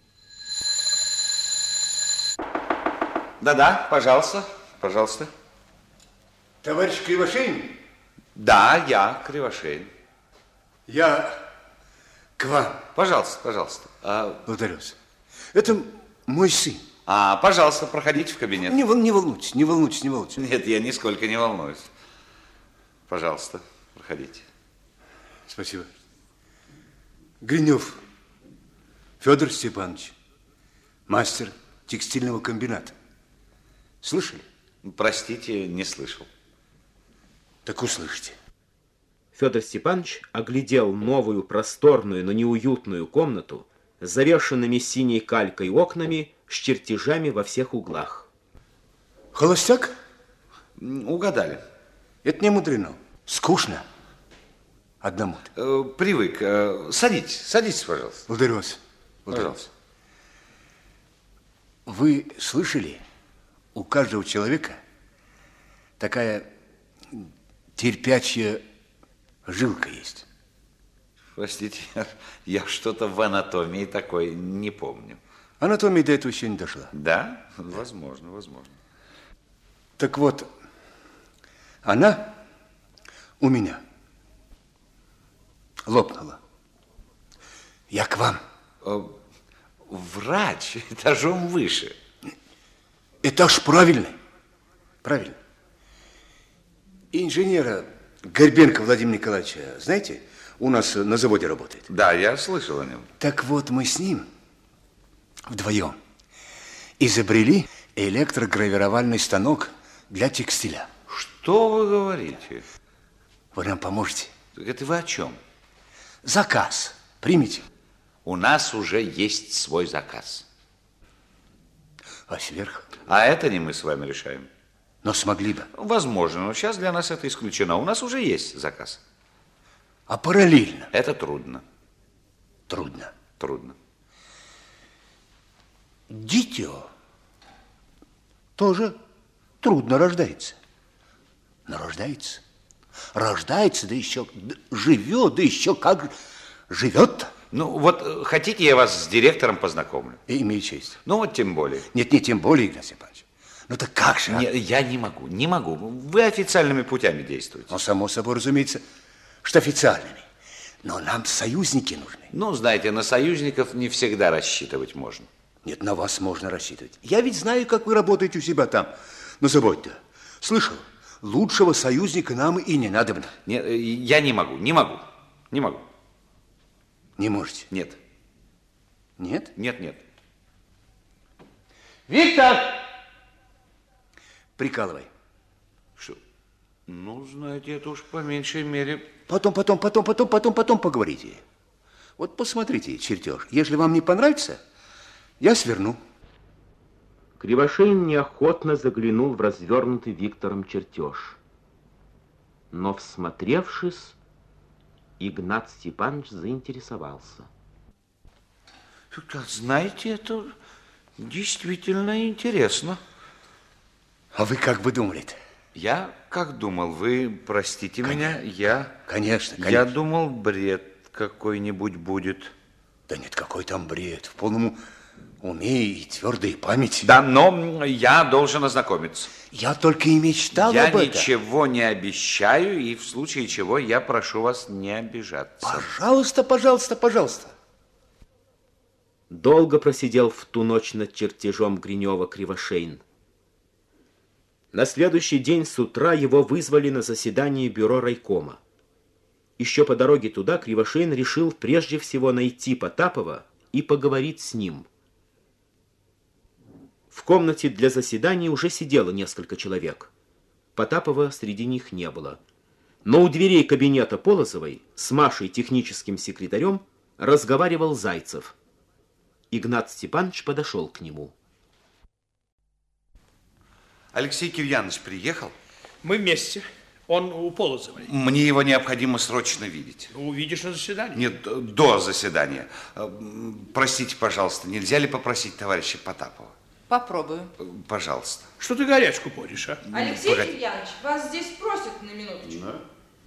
Да-да, пожалуйста, пожалуйста. Товарищ Кривошеин? Да, я Кривошеин. Я к вам. Пожалуйста, пожалуйста. А... Благодарю вас. Это мой сын. А, пожалуйста, проходите в кабинет. Не, вол- не волнуйтесь, не волнуйтесь, не волнуйтесь. Нет, я нисколько не волнуюсь. Пожалуйста, проходите. Спасибо. Гринев Федор Степанович, мастер текстильного комбината. Слышали? Простите, не слышал. Так услышите. Федор Степанович оглядел новую, просторную, но неуютную комнату с завешенными синей калькой окнами, с чертежами во всех углах. Холостяк? Угадали. Это не мудрено. Скучно. Одному. Э, привык. Э, садитесь, садитесь, пожалуйста. Благодарю вас. Благодарю. Пожалуйста. Вы слышали? У каждого человека такая терпячая жилка есть. Простите, я, я что-то в анатомии такой не помню. Анатомия до этого еще не дошла. Да? Возможно, возможно. Так вот, она у меня лопнула. Я к вам. Врач этажом выше. Этаж правильный. Правильно. Инженера Горбенко Владимира Николаевича, знаете, у нас на заводе работает. Да, я слышал о нем. Так вот, мы с ним вдвоем изобрели электрогравировальный станок для текстиля. Что вы говорите? Вы нам поможете? Так это вы о чем? Заказ. Примите. У нас уже есть свой заказ. А сверху? А это не мы с вами решаем. Но смогли бы. Возможно, но сейчас для нас это исключено. У нас уже есть заказ. А параллельно? Это трудно. Трудно. Трудно. Дитё тоже трудно рождается. Но рождается. Рождается, да еще живет, да еще как живет. Ну, вот хотите, я вас с директором познакомлю? И имею честь. Ну, вот тем более. Нет, не тем более, Игнатий Степанович. Ну, так как же? А? Не, я не могу, не могу. Вы официальными путями действуете. Ну, само собой, разумеется, что официальными. Но нам союзники нужны. Ну, знаете, на союзников не всегда рассчитывать можно. Нет, на вас можно рассчитывать. Я ведь знаю, как вы работаете у себя там, на заводе. Слышал, лучшего союзника нам и не надо. Нет, я не могу, не могу, не могу. Не можете? Нет. Нет? Нет, нет. Виктор! Прикалывай. Что? Ну, знаете, это уж по меньшей мере... Потом, потом, потом, потом, потом, потом поговорите. Вот посмотрите чертеж. Если вам не понравится, я сверну. Кривошеин неохотно заглянул в развернутый Виктором чертеж. Но, всмотревшись, Игнат Степанович заинтересовался. Знаете, это действительно интересно. А вы как бы думали? Я как думал? Вы простите конечно. меня, я... Конечно, конечно. Я думал, бред какой-нибудь будет. Да нет, какой там бред. В полном уме и твердой памяти. Да, но я должен ознакомиться. Я только и мечтал я об этом. Я ничего не обещаю, и в случае чего я прошу вас не обижаться. Пожалуйста, пожалуйста, пожалуйста. Долго просидел в ту ночь над чертежом Гринева Кривошеин. На следующий день с утра его вызвали на заседание бюро райкома. Еще по дороге туда Кривошеин решил прежде всего найти Потапова и поговорить с ним. В комнате для заседаний уже сидело несколько человек. Потапова среди них не было. Но у дверей кабинета Полозовой с Машей, техническим секретарем, разговаривал Зайцев. Игнат Степанович подошел к нему. Алексей Кирьянович приехал? Мы вместе. Он у Полозовой. Мне его необходимо срочно видеть. Увидишь на заседании? Нет, до заседания. Простите, пожалуйста, нельзя ли попросить товарища Потапова? Попробую. Пожалуйста. Что ты горячку подишь, а? Алексей Кирьянович, вас здесь просят на минуточку. Да?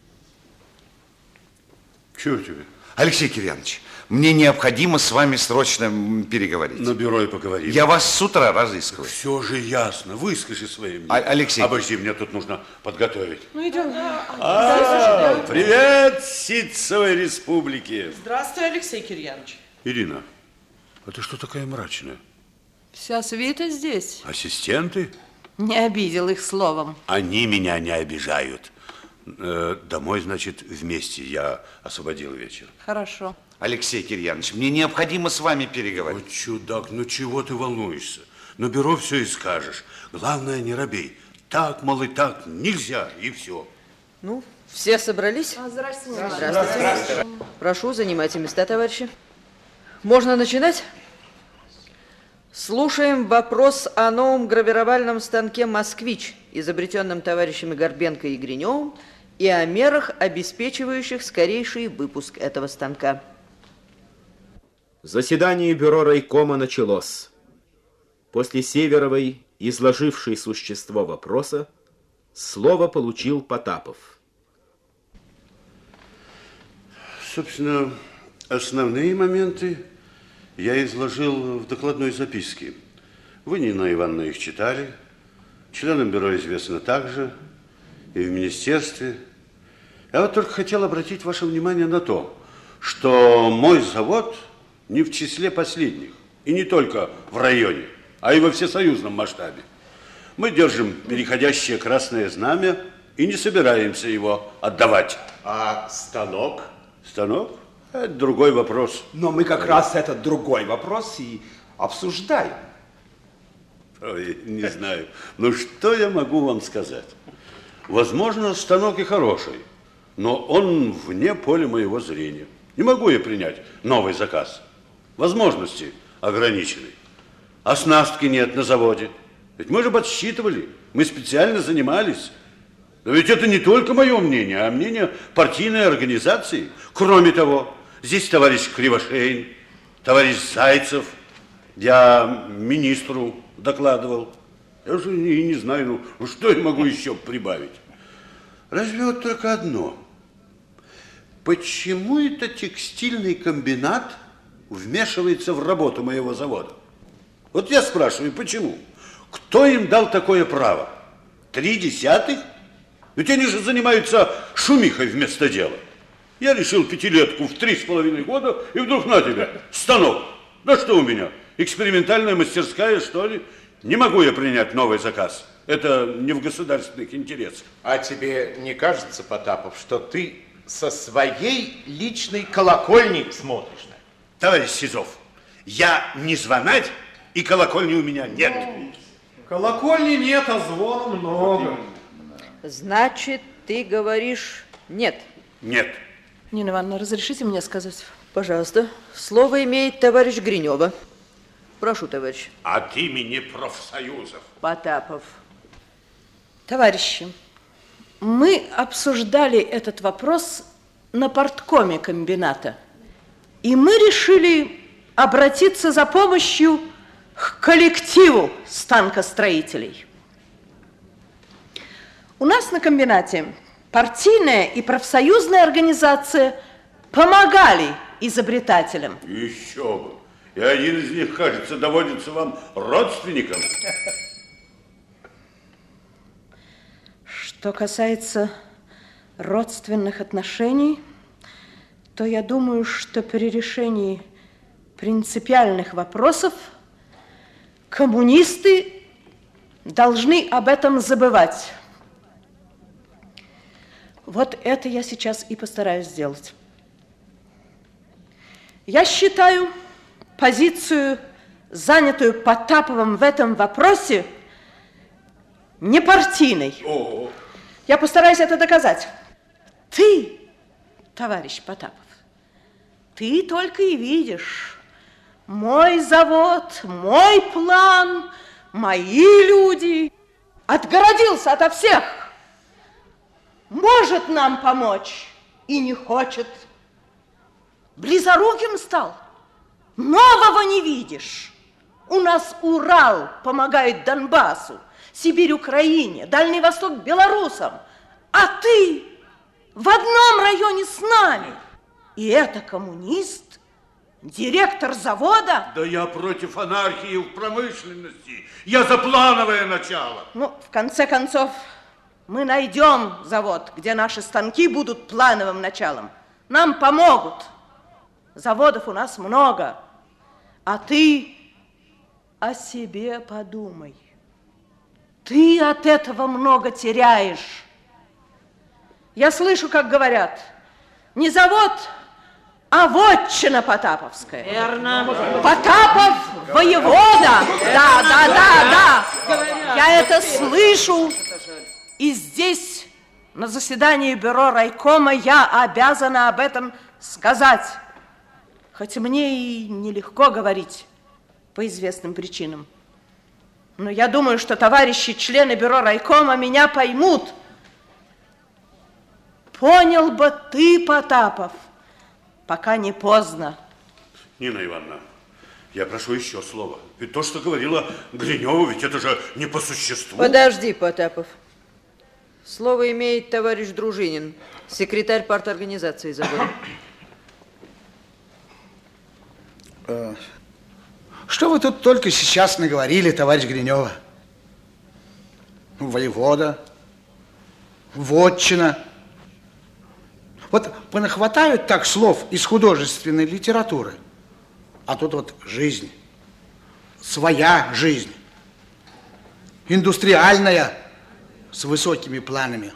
Чего тебе? Алексей Кирьянович, мне необходимо с вами срочно переговорить. На бюро и поговорим. Я вас с утра разыскиваю. Все же ясно. Выскажи свои мнения. А, Алексей. Обожди, мне тут нужно подготовить. Ну, идем. А, привет, Ситцевой республики. Здравствуй, Алексей Кирьянович. Ирина, а ты что такая мрачная? Вся свита здесь. Ассистенты? Не обидел их словом. Они меня не обижают. Э, домой, значит, вместе. Я освободил вечер. Хорошо. Алексей Кирьянович, мне необходимо с вами переговорить. Ой, чудак, ну чего ты волнуешься? На бюро все и скажешь. Главное, не робей. Так, мол, и так нельзя, и все. Ну, все собрались? А, здравствуйте. Здравствуйте. Здравствуйте. Прошу, занимайте места, товарищи. Можно начинать? Слушаем вопрос о новом гравировальном станке «Москвич», изобретенном товарищами Горбенко и Гриневым, и о мерах, обеспечивающих скорейший выпуск этого станка. Заседание бюро райкома началось. После Северовой, изложившей существо вопроса, слово получил Потапов. Собственно, основные моменты я изложил в докладной записке. Вы, Нина Ивановна, их читали. Членам бюро известно также, и в министерстве. Я вот только хотел обратить ваше внимание на то, что мой завод не в числе последних. И не только в районе, а и во всесоюзном масштабе. Мы держим переходящее красное знамя и не собираемся его отдавать. А станок? Станок? Это другой вопрос. Но мы как раз этот другой вопрос и обсуждаем. Ой, не знаю. Ну, что я могу вам сказать? Возможно, станок и хороший, но он вне поля моего зрения. Не могу я принять новый заказ. Возможности ограничены. Оснастки нет на заводе. Ведь мы же подсчитывали, мы специально занимались. Но ведь это не только мое мнение, а мнение партийной организации. Кроме того, здесь товарищ Кривошеин, товарищ Зайцев. Я министру докладывал. Я уже и не знаю, ну что я могу еще прибавить. Разве вот только одно. Почему это текстильный комбинат вмешивается в работу моего завода? Вот я спрашиваю, почему? Кто им дал такое право? Три десятых? Ведь они же занимаются шумихой вместо дела. Я решил пятилетку в три с половиной года, и вдруг на тебя, станок. Да что у меня, экспериментальная мастерская, что ли? Не могу я принять новый заказ. Это не в государственных интересах. А тебе не кажется, Потапов, что ты со своей личной колокольни смотришь на это? Товарищ Сизов, я не звонарь, и колокольни у меня нет. Колокольни нет, а звона много. Значит, ты говоришь нет? Нет. Нина Ивановна, разрешите мне сказать? Пожалуйста. Слово имеет товарищ Гринева. Прошу, товарищ. От имени профсоюзов. Потапов. Товарищи, мы обсуждали этот вопрос на парткоме комбината. И мы решили обратиться за помощью к коллективу станкостроителей. У нас на комбинате партийная и профсоюзная организация помогали изобретателям. Еще бы. И один из них, кажется, доводится вам родственником. Что касается родственных отношений, то я думаю, что при решении принципиальных вопросов коммунисты должны об этом забывать. Вот это я сейчас и постараюсь сделать. Я считаю позицию, занятую Потаповым в этом вопросе, непартийной. О-о. Я постараюсь это доказать. Ты, товарищ Потапов, ты только и видишь мой завод, мой план, мои люди. Отгородился ото всех. Может нам помочь и не хочет. Близоруким стал. Нового не видишь. У нас Урал помогает Донбассу, Сибирь Украине, Дальний Восток белорусам. А ты в одном районе с нами. И это коммунист, директор завода. Да я против анархии в промышленности. Я за плановое начало. Ну, в конце концов, мы найдем завод, где наши станки будут плановым началом. Нам помогут. Заводов у нас много. А ты о себе подумай. Ты от этого много теряешь. Я слышу, как говорят, не завод, а вотчина Потаповская. Верно. Потапов воевода. Да, да, да, да. Я это слышу. И здесь, на заседании бюро райкома, я обязана об этом сказать. Хоть мне и нелегко говорить по известным причинам. Но я думаю, что товарищи члены бюро райкома меня поймут. Понял бы ты, Потапов, пока не поздно. Нина Ивановна, я прошу еще слова. Ведь то, что говорила Гринева, ведь это же не по существу. Подожди, Потапов. Слово имеет товарищ Дружинин, секретарь парторганизации завода. Что вы тут только сейчас наговорили, товарищ Гринева? Воевода, вотчина. Вот понахватают так слов из художественной литературы, а тут вот жизнь, своя жизнь, индустриальная, с высокими планами.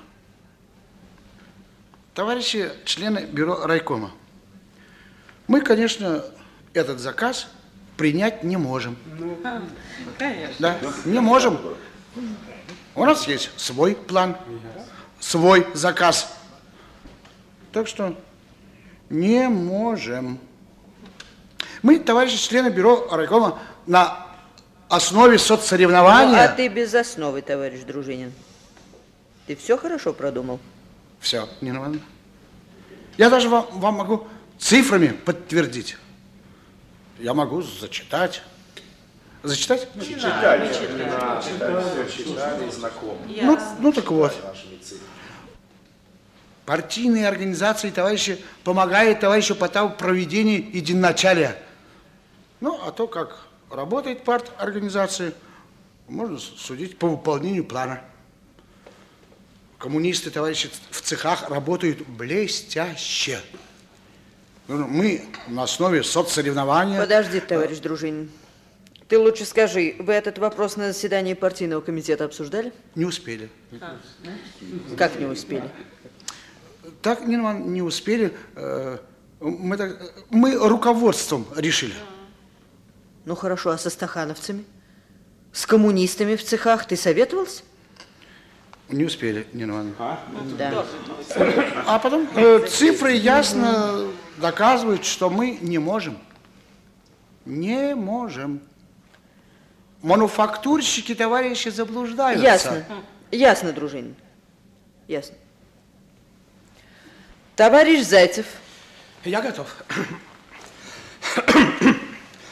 Товарищи члены бюро райкома, мы, конечно, этот заказ принять не можем. Ну, конечно. Да, не можем. У нас есть свой план, свой заказ. Так что не можем. Мы, товарищи члены бюро райкома, на основе соцсоревнования... Ну, а ты без основы, товарищ Дружинин. Ты все хорошо продумал? Все, Нина Ивановна. Я даже вам, вам могу цифрами подтвердить. Я могу зачитать. Зачитать? Читали, читали, читали, читали, знакомы. Ну, ну так вот. Партийные организации, товарищи, помогают товарищу Потапову в проведении единоначалия. Ну, а то, как работает парторганизация, можно судить по выполнению плана. Коммунисты, товарищи, в цехах работают блестяще. Мы на основе соцсоревнования... Подожди, товарищ Дружинин. Ты лучше скажи, вы этот вопрос на заседании партийного комитета обсуждали? Не успели. А, как не успели? Так, Нина Ивановна, не успели. Мы, так, мы руководством решили. Ну, хорошо, а со стахановцами? С коммунистами в цехах ты советовался? Не успели, Нина Ивановна. А? Да. А потом э, цифры ясно доказывают, что мы не можем. Не можем. Мануфактурщики, товарищи, заблуждаются. Ясно. Ясно, Дружинин. Ясно. Товарищ Зайцев. Я готов.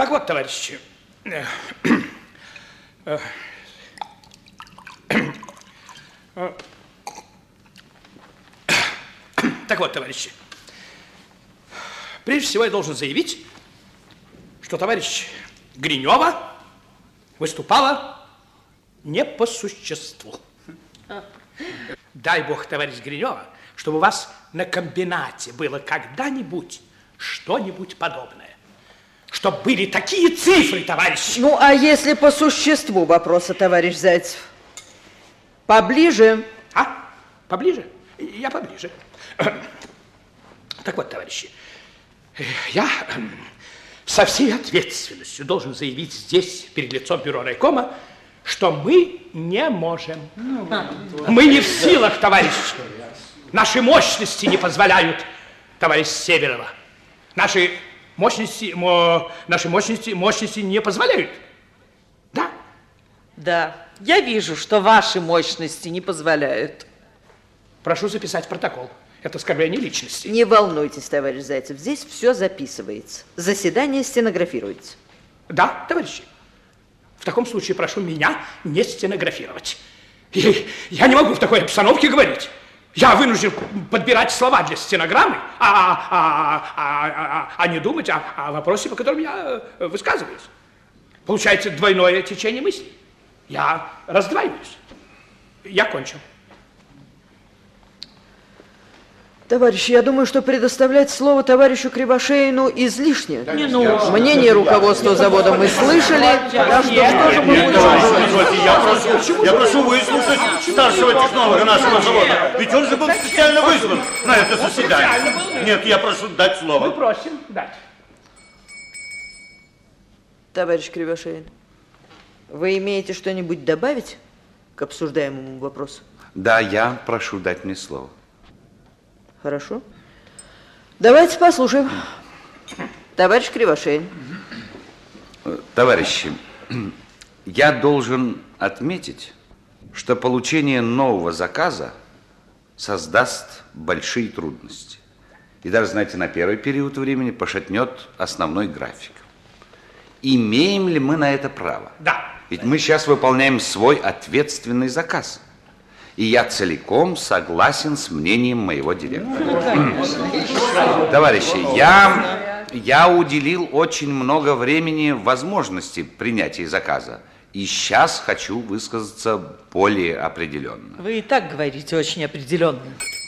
Так вот, товарищи, так вот, товарищи, прежде всего я должен заявить, что товарищ Гринева выступала не по существу. Дай бог, товарищ Гринева, чтобы у вас на комбинате было когда-нибудь что-нибудь подобное. Чтоб были такие цифры, товарищи. Ну, а если по существу вопроса, товарищ Зайцев? Поближе. А? Поближе? Я поближе. Так вот, товарищи, я со всей ответственностью должен заявить здесь, перед лицом бюро райкома, что мы не можем. Мы не в силах, товарищи. Наши мощности не позволяют, товарищ Северова. Наши мощности, мо, наши мощности, мощности не позволяют. Да? Да, я вижу, что ваши мощности не позволяют. Прошу записать протокол. Это оскорбление личности. Не волнуйтесь, товарищ Зайцев, здесь все записывается. Заседание стенографируется. Да, товарищи. В таком случае прошу меня не стенографировать. Я, я не могу в такой обстановке говорить. Я вынужден подбирать слова для стенограммы, а, а, а, а, а не думать о, о вопросе, по которому я высказываюсь. Получается двойное течение мысли. Я раздваиваюсь. Я кончил. Товарищи, я думаю, что предоставлять слово товарищу Кривошеину излишне. Да, не нужно. Мнение руководства завода мы слышали. Так что что же мы будем делать? Я прошу, я прошу выслушать старшего технолога нашего завода. Ведь он же был специально вызван на это заседание. Нет, я прошу дать слово. Мы просим дать. Товарищ Кривошеин, вы имеете что-нибудь добавить к обсуждаемому вопросу? Да, я прошу дать мне слово. Хорошо. Давайте послушаем. Товарищ Кривошеин. Товарищи, я должен отметить, что получение нового заказа создаст большие трудности. И даже, знаете, на первый период времени пошатнет основной график. Имеем ли мы на это право? Да. Ведь мы сейчас выполняем свой ответственный заказ. И я целиком согласен с мнением моего директора. Товарищи, я, я уделил очень много времени возможности принятия заказа. И сейчас хочу высказаться более определенно. Вы и так говорите очень определенно.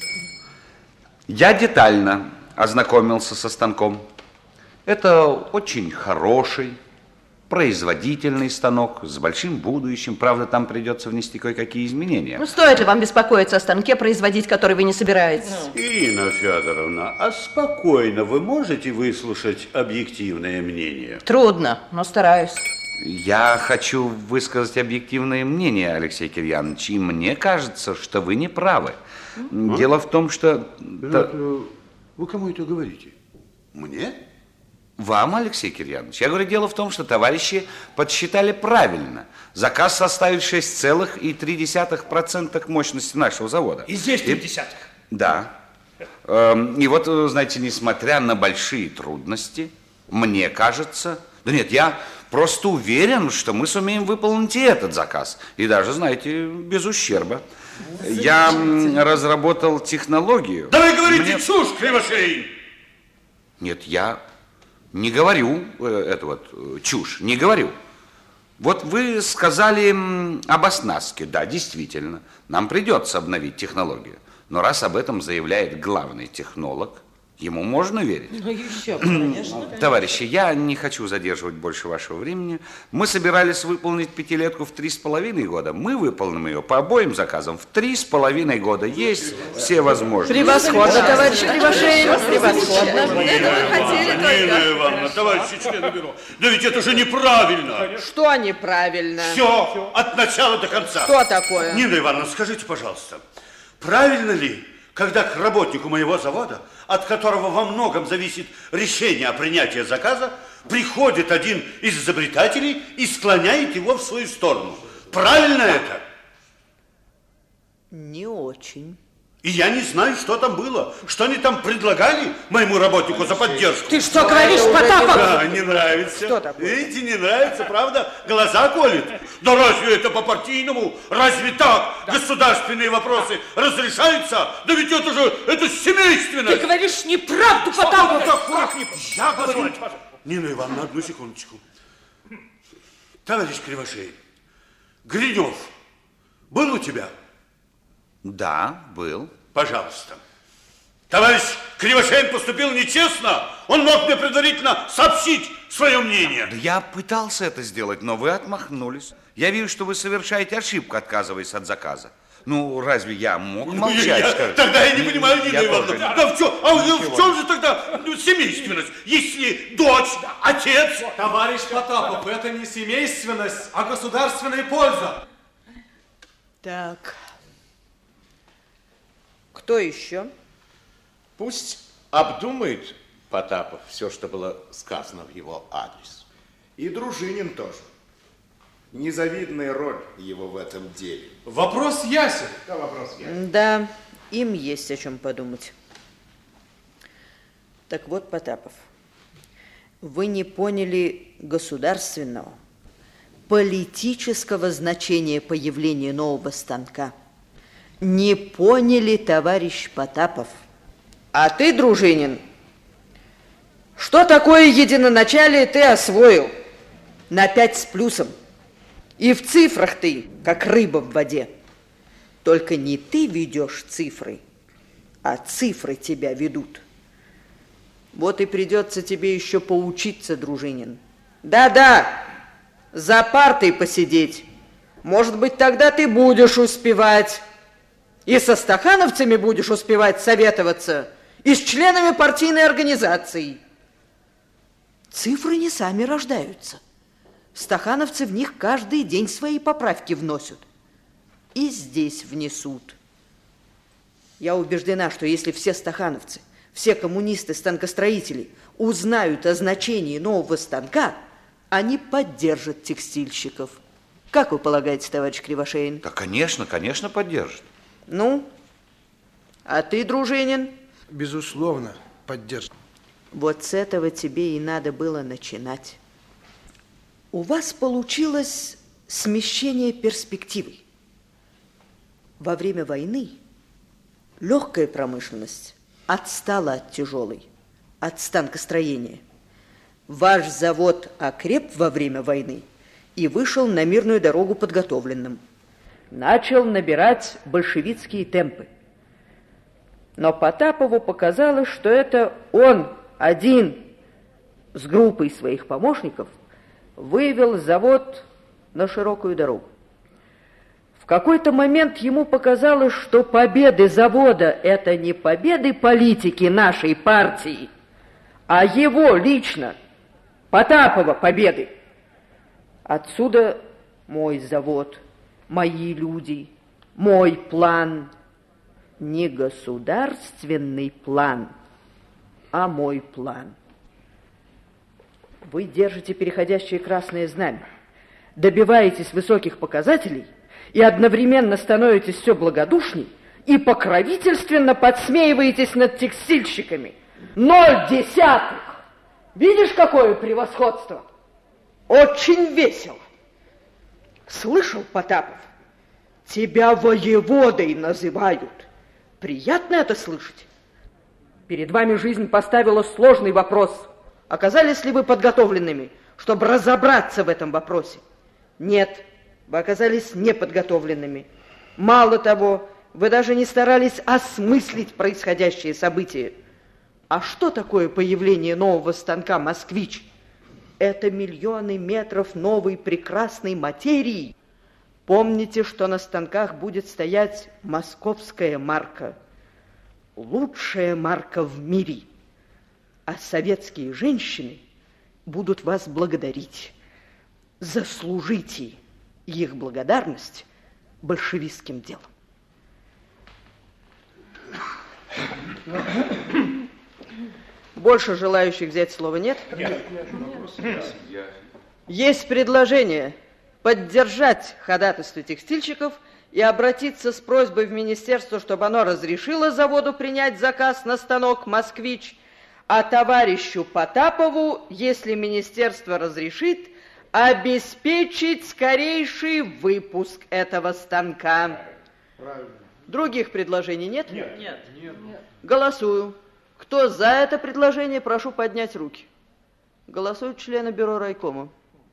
Я детально ознакомился со станком. Это очень хороший, производительный станок с большим будущим. Правда, там придется внести кое-какие изменения. Ну, стоит ли вам беспокоиться о станке, производить который вы не собираетесь? Ирина Федоровна, а спокойно вы можете выслушать объективное мнение? Трудно, но стараюсь. Я хочу высказать объективное мнение, Алексей Кирьянович, и мне кажется, что вы не правы. А? Дело в том, что... Ренат, вы кому это говорите? Мне? Вам, Алексей Кирьянович. Я говорю, дело в том, что товарищи подсчитали правильно. Заказ составит шесть целых три десятых процента к мощности нашего завода. И здесь три десятых? Да. И вот, знаете, несмотря на большие трудности, мне кажется... Да нет, я просто уверен, что мы сумеем выполнить и этот заказ. И даже, знаете, без ущерба. Я разработал технологию... Да вы говорите Мне... чушь, Кривошеин! Нет, я... Не говорю э, это вот э, чушь, не говорю. Вот вы сказали м, об оснастке. Да, действительно, нам придется обновить технологию. Но раз об этом заявляет главный технолог, ему можно верить. Ну, еще, конечно. Товарищи, я не хочу задерживать больше вашего времени. Мы собирались выполнить пятилетку в три с половиной года. Мы выполним ее по обоим заказам в три с половиной года. Есть все возможности. Превосходно, товарищ Кривошеин, превосходно. Это вы хотели только. Нина Ивановна, товарищи члены бюро, да ведь это же неправильно. Что неправильно? Все, от начала до конца. Что такое? Нина Ивановна, скажите, пожалуйста, правильно ли, когда к работнику моего завода, от которого во многом зависит решение о принятии заказа, приходит один из изобретателей и склоняет его в свою сторону? Правильно это? Не очень. И я не знаю, что там было. Что они там предлагали моему работнику за поддержку? Ты что говоришь, Потапов? Да, не нравится. Что такое? Видите, не нравится, правда? Глаза колет. Да разве это по-партийному? Разве так? Да. Государственные вопросы разрешаются? Да ведь это же, это семейственно. Ты говоришь неправду, Потапов. Как не... Я говорю... Нина Ивановна, одну секундочку. Товарищ Кривошеев, Гринев был у тебя? Да, был. Пожалуйста. Товарищ Кривошеин поступил нечестно. Он мог мне предварительно сообщить свое мнение. Да я пытался это сделать, но вы отмахнулись. Я вижу, что вы совершаете ошибку, отказываясь от заказа. Ну, разве я мог молчать? Я, тогда я не понимаю, Нина Ивановна. Да в чем, а в чем же тогда семейственность? Если дочь, отец... Товарищ Потапов, это не семейственность, а государственная польза. Так... Кто еще? Пусть обдумает Потапов все, что было сказано в его адрес. И Дружинин тоже. Незавидная роль его в этом деле. Вопрос ясен. Да, вопрос ясен. Да, им есть о чем подумать. Так вот, Потапов, вы не поняли государственного, политического значения появления нового станка. Не поняли, товарищ Потапов. А ты, Дружинин, что такое единоначалие, ты освоил на пять с плюсом. И в цифрах ты, как рыба в воде. Только не ты ведешь цифры, а цифры тебя ведут. Вот и придется тебе еще поучиться, Дружинин. Да-да, за партой посидеть. Может быть, тогда ты будешь успевать. И со стахановцами будешь успевать советоваться, и с членами партийной организации. Цифры не сами рождаются. Стахановцы в них каждый день свои поправки вносят. И здесь внесут. Я убеждена, что если все стахановцы, все коммунисты-станкостроители узнают о значении нового станка, они поддержат текстильщиков. Как вы полагаете, товарищ Кривошеин? Да, конечно, конечно, поддержат. Ну, а ты, Дружинин? Безусловно, поддерживаю. Вот с этого тебе и надо было начинать. У вас получилось смещение перспективы. Во время войны легкая промышленность отстала от тяжелой, от станкостроения. Ваш завод окреп во время войны и вышел на мирную дорогу подготовленным. Начал набирать большевистские темпы. Но Потапову показалось, что это он один с группой своих помощников вывел завод на широкую дорогу. В какой-то момент ему показалось, что победы завода – это не победы политики нашей партии, а его лично, Потапова, победы. Отсюда мой завод, мои люди, мой план. Не государственный план, а мой план. Вы держите переходящее красное знамя, добиваетесь высоких показателей и одновременно становитесь все благодушней и покровительственно подсмеиваетесь над текстильщиками. Ноль десятых! Видишь, какое превосходство? Очень весело. Слышал, Потапов? Тебя воеводой называют. Приятно это слышать? Перед вами жизнь поставила сложный вопрос. Оказались ли вы подготовленными, чтобы разобраться в этом вопросе? Нет, вы оказались неподготовленными. Мало того, вы даже не старались осмыслить происходящее событие. А что такое появление нового станка «Москвич»? Это миллионы метров новой прекрасной материи. Помните, что на станках будет стоять московская марка. Лучшая марка в мире. А советские женщины будут вас благодарить. Заслужите их благодарность большевистским делом. Больше желающих взять слово нет? Нет. Есть предложение поддержать ходатайство текстильщиков и обратиться с просьбой в министерство, чтобы оно разрешило заводу принять заказ на станок «Москвич», а товарищу Потапову, если министерство разрешит, обеспечить скорейший выпуск этого станка. Правильно. Других предложений нет? Нет. Нет. Нет. Голосую. Кто за это предложение, прошу поднять руки. Голосуют члены бюро райкома.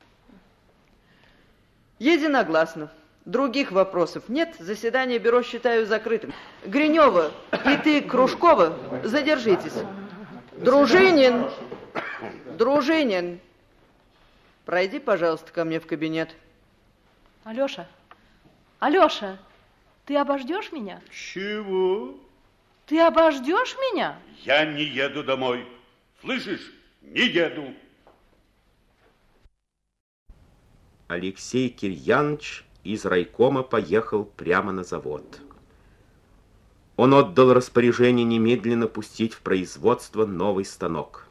Единогласно. Других вопросов нет. Заседание бюро считаю закрытым. Гринева и ты, Кружкова, задержитесь. Дружинин, Дружинин, пройди, пожалуйста, ко мне в кабинет. Алеша, Алеша, ты обождешь меня? Чего? Ты обождешь меня? Я не еду домой. Слышишь? Не еду. Алексей Кирьянович из райкома поехал прямо на завод. Он отдал распоряжение немедленно пустить в производство новый станок.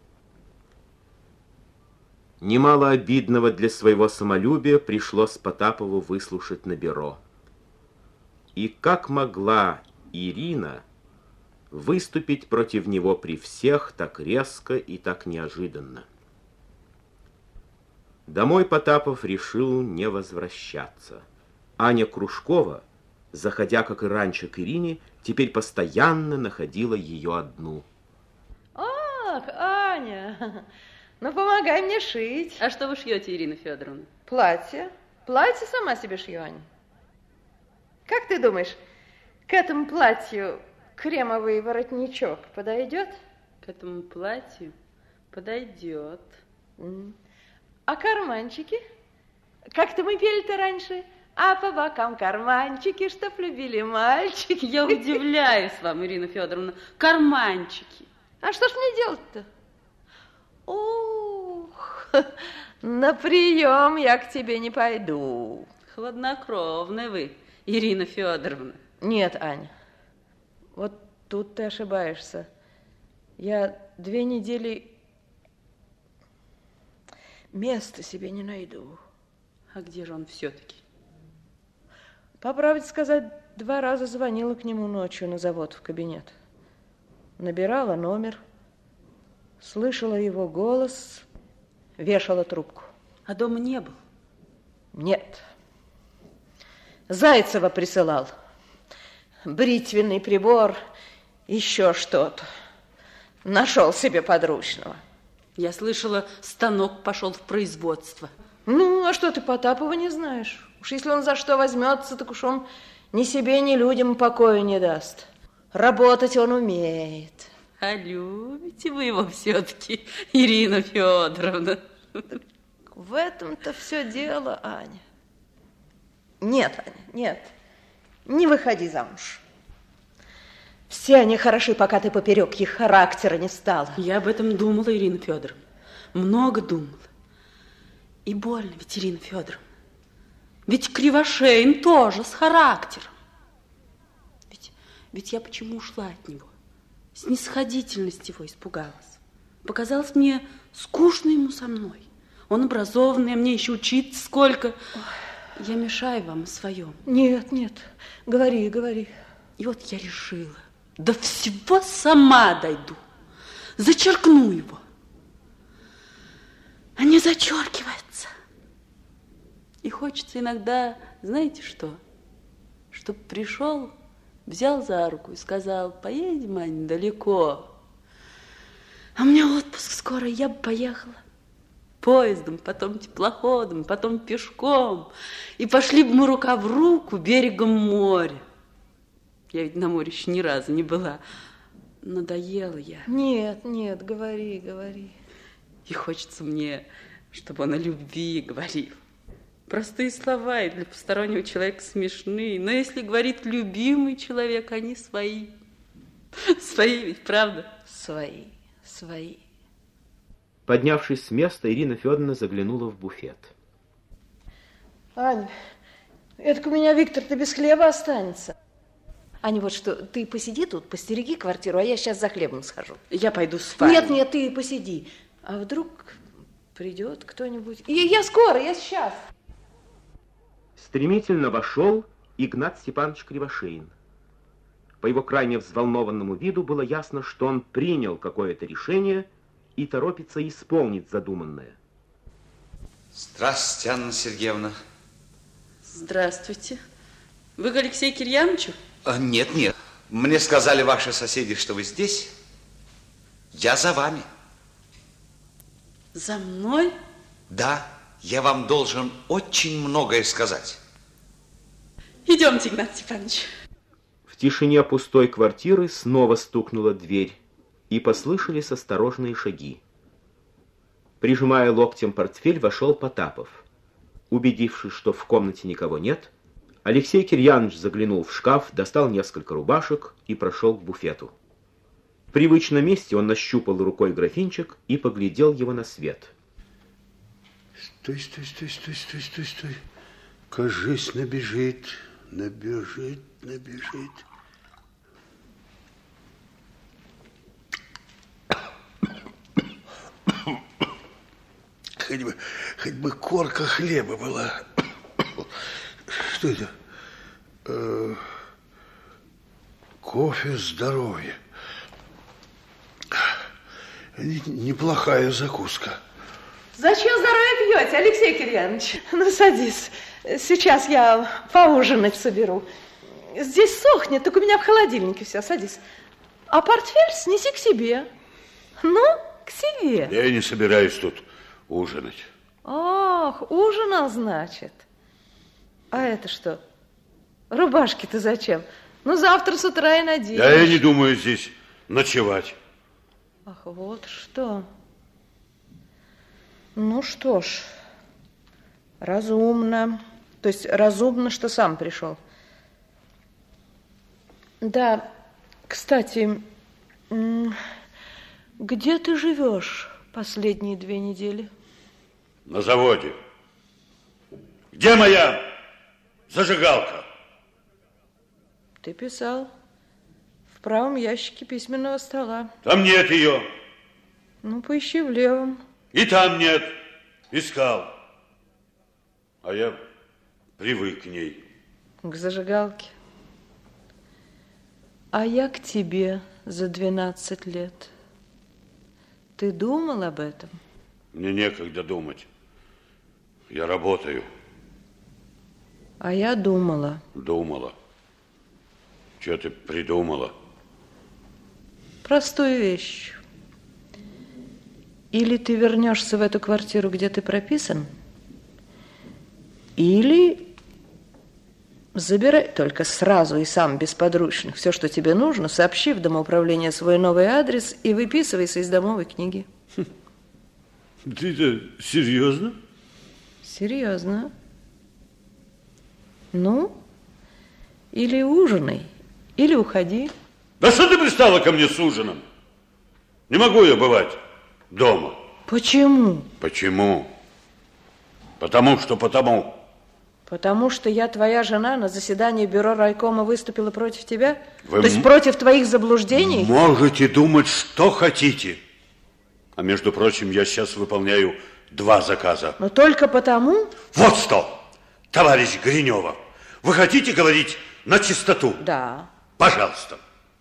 Немало обидного для своего самолюбия пришлось Потапову выслушать на бюро. И как могла Ирина выступить против него при всех так резко и так неожиданно? Домой Потапов решил не возвращаться. Аня Кружкова, заходя, как и раньше, к Ирине, теперь постоянно находила ее одну. Ах, Аня, ну помогай мне шить. А что вы шьете, Ирина Федоровна? Платье. Платье сама себе шью, Аня. Как ты думаешь, к этому платью кремовый воротничок подойдет? К этому платью подойдет. А карманчики? Как-то мы пели-то раньше. А по бокам карманчики, чтоб любили мальчики. Я удивляюсь вам, Ирина Федоровна. Карманчики. А что ж мне делать-то? Ух, на прием я к тебе не пойду. Хладнокровны вы, Ирина Федоровна. Нет, Аня, вот тут ты ошибаешься. Я две недели места себе не найду. А где же он все-таки? По правде сказать, два раза звонила к нему ночью на завод в кабинет. Набирала номер, слышала его голос, вешала трубку. А дома не был? Нет. Зайцева присылал. Бритвенный прибор, еще что-то. Нашел себе подручного. Я слышала, станок пошел в производство. Ну, а что ты Потапова не знаешь? Уж если он за что возьмется, так уж он ни себе, ни людям покоя не даст. Работать он умеет. А любите вы его все-таки, Ирина Федоровна? В этом-то все дело, Аня. Нет, Аня, нет. Не выходи замуж. Все они хороши, пока ты поперек их характера не стала. Я об этом думала, Ирина Федоровна. Много думала. И больно ведь, Ирина Федоровна. Ведь Кривошеин тоже с характером. Ведь, ведь я почему ушла от него? Снисходительность его испугалась. Показалось мне скучно ему со мной. Он образованный, а мне еще учиться сколько. Я мешаю вам о своем. Нет, нет, говори, говори. И вот я решила, до всего сама дойду. Зачеркну его. А не зачеркивается. И хочется иногда, знаете что? Чтоб пришел, взял за руку и сказал: поедем, Ань, далеко. А у меня отпуск скоро, я бы поехала. Поездом, потом теплоходом, потом пешком. И пошли бы мы рука в руку берегом моря. Я ведь на море еще ни разу не была. Надоела я. Нет, нет, говори, говори. И хочется мне, чтобы он о любви говорил. Простые слова и для постороннего человека смешные. Но если говорит любимый человек, они свои. Свои ведь, правда? Свои, свои. Поднявшись с места, Ирина Федоровна заглянула в буфет. Ань, это у меня Виктор-то без хлеба останется. Аня, вот что, ты посиди тут, постереги квартиру, а я сейчас за хлебом схожу. Я пойду спать. Нет, нет, ты посиди. А вдруг придет кто-нибудь? И я скоро, я сейчас. Стремительно вошел Игнат Степанович Кривошеин. По его крайне взволнованному виду было ясно, что он принял какое-то решение и торопится исполнить задуманное. Здравствуйте, Анна Сергеевна. Здравствуйте. Вы к Алексею Кирьяновичу? А, нет, нет. Мне сказали ваши соседи, что вы здесь. Я за вами. За мной? Да, я вам должен очень многое сказать. Идемте, Игнат Степанович. В тишине пустой квартиры снова стукнула дверь, и послышались осторожные шаги. Прижимая локтем портфель, вошел Потапов. Убедившись, что в комнате никого нет, Алексей Кирьянович заглянул в шкаф, достал несколько рубашек и прошел к буфету. В привычном месте он нащупал рукой графинчик и поглядел его на свет. Стой, стой, стой, стой, стой, стой, стой. Кажись, набежит, набежит, набежит. Хоть бы, хоть бы корка хлеба была. Что это? Э, кофе здоровье. Неплохая закуска. Зачем здоровье пьете, Алексей Кирьянович? Ну, садись. Сейчас я поужинать соберу. Здесь сохнет, только у меня в холодильнике все. Садись. А портфель снеси к себе. Ну, к себе. Я не собираюсь тут ужинать. Ох, ужинал, значит. А это что? Рубашки-то зачем? Ну, завтра с утра и наденешь. Я и не думаю здесь ночевать. Ах, вот что. Ну что ж, разумно. То есть разумно, что сам пришел. Да, кстати, где ты живешь последние две недели? На заводе. Где моя зажигалка? Ты писал в правом ящике письменного стола. Там нет ее. Ну, поищи в левом. И там нет. Искал. А я привык к ней. К зажигалке. А я к тебе за двенадцать лет. Ты думал об этом? Мне некогда думать. Я работаю. А я думала. Думала. Что ты придумала? Простую вещь. Или ты вернешься в эту квартиру, где ты прописан, или забирай только сразу и сам без подручных все, что тебе нужно, сообщи в домоуправление свой новый адрес и выписывайся из домовой книги. Ты это серьезно? Серьезно. Ну, или ужинай, или уходи. Да что ты пристала ко мне с ужином? Не могу я бывать дома. Почему? Почему? Потому что потому. Потому что я, твоя жена, на заседании бюро райкома выступила против тебя? Вы То есть против твоих заблуждений? Можете думать, что хотите. А между прочим, я сейчас выполняю два заказа. Но только потому... Вот что, товарищ Гринева, вы хотите говорить на чистоту? Да. Пожалуйста.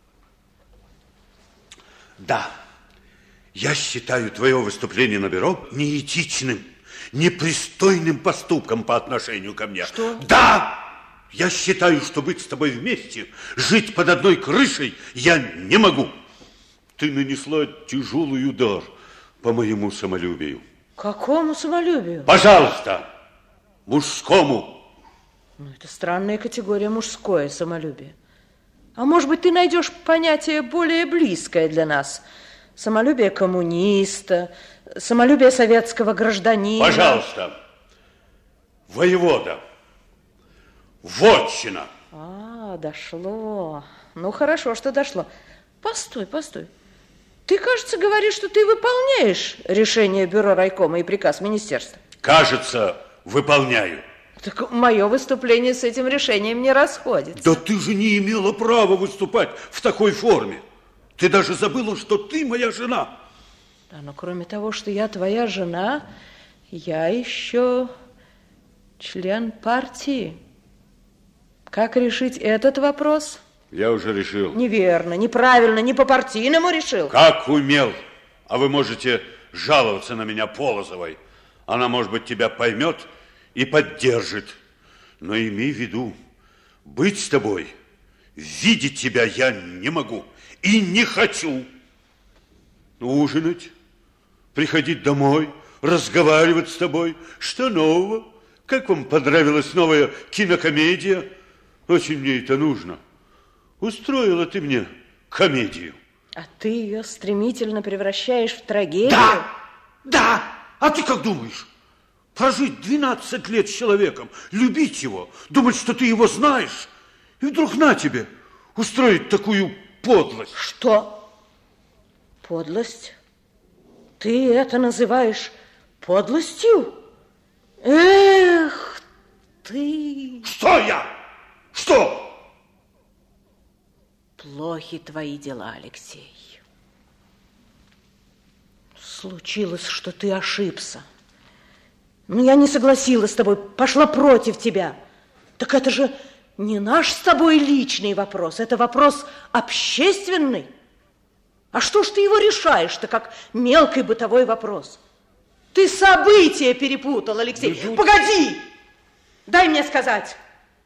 Да. Я считаю твое выступление на бюро неэтичным, непристойным поступком по отношению ко мне. Что? Да! Я считаю, что быть с тобой вместе, жить под одной крышей я не могу. Ты нанесла тяжелый удар по моему самолюбию. Какому самолюбию? Пожалуйста, мужскому. Ну, это странная категория, мужское самолюбие. А может быть, ты найдешь понятие более близкое для нас? Самолюбие коммуниста, самолюбие советского гражданина. Пожалуйста, воевода, вотчина. А, дошло. Ну, хорошо, что дошло. Постой, постой. Ты, кажется, говоришь, что ты выполняешь решение бюро райкома и приказ министерства. Кажется, выполняю. Так мое выступление с этим решением не расходится. Да ты же не имела права выступать в такой форме. Ты даже забыла, что ты моя жена. Да, но кроме того, что я твоя жена, я еще член партии, Как решить этот вопрос? Я уже решил. Неверно, неправильно, не по-партийному решил. Как умел? А вы можете жаловаться на меня Полозовой. Она, может быть, тебя поймет и поддержит. Но имей в виду, быть с тобой, видеть тебя я не могу и не хочу. Ужинать, приходить домой, разговаривать с тобой. Что нового? Как вам понравилась новая кинокомедия? Очень мне это нужно. Устроила ты мне комедию. А ты ее стремительно превращаешь в трагедию? Да, да. А ты как думаешь? Прожить двенадцать лет с человеком, любить его, думать, что ты его знаешь, и вдруг на тебе устроить такую подлость. Что? Подлость? Ты это называешь подлостью? Эх ты! Что я? Что? Плохи твои дела, Алексей. Случилось, что ты ошибся. Но я не согласилась с тобой, пошла против тебя. Так это же не наш с тобой личный вопрос, это вопрос общественный. А что ж ты его решаешь-то, как мелкий бытовой вопрос? Ты события перепутал, Алексей. Ну, погоди! Дай мне сказать.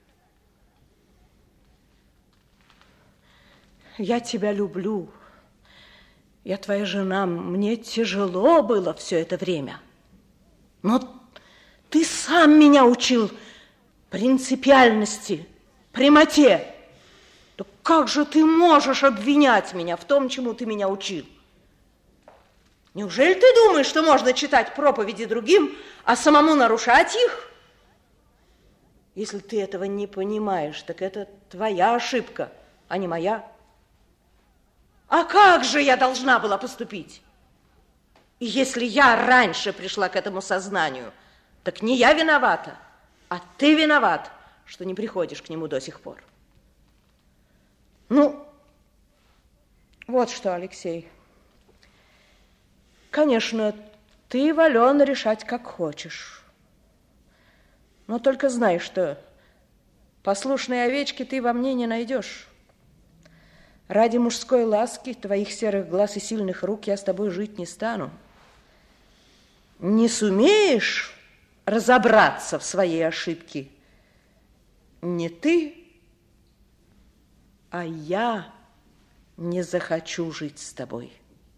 Я тебя люблю. Я твоя жена. Мне тяжело было все это время. Но ты сам меня учил принципиальности, прямоте. Да как же ты можешь обвинять меня в том, чему ты меня учил? Неужели ты думаешь, что можно читать проповеди другим, а самому нарушать их? Если ты этого не понимаешь, так это твоя ошибка, а не моя. А как же я должна была поступить? И если я раньше пришла к этому сознанию, так не я виновата, а ты виноват, что не приходишь к нему до сих пор. Ну, вот что, Алексей. Конечно, ты волен решать, как хочешь. Но только знай, что послушной овечки ты во мне не найдешь. Ради мужской ласки, твоих серых глаз и сильных рук я с тобой жить не стану. Не сумеешь разобраться в своей ошибке? Не ты, а я не захочу жить с тобой.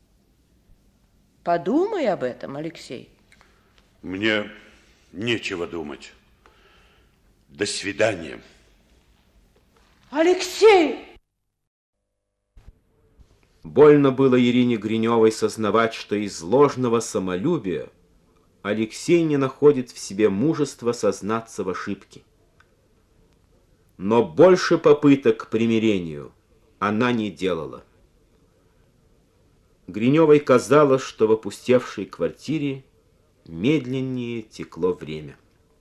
Подумай об этом, Алексей. Мне нечего думать. До свидания. Алексей! Больно было Ирине Гриневой сознавать, что из ложного самолюбия Алексей не находит в себе мужества сознаться в ошибке. Но больше попыток к примирению она не делала. Гриневой казалось, что в опустевшей квартире медленнее текло время.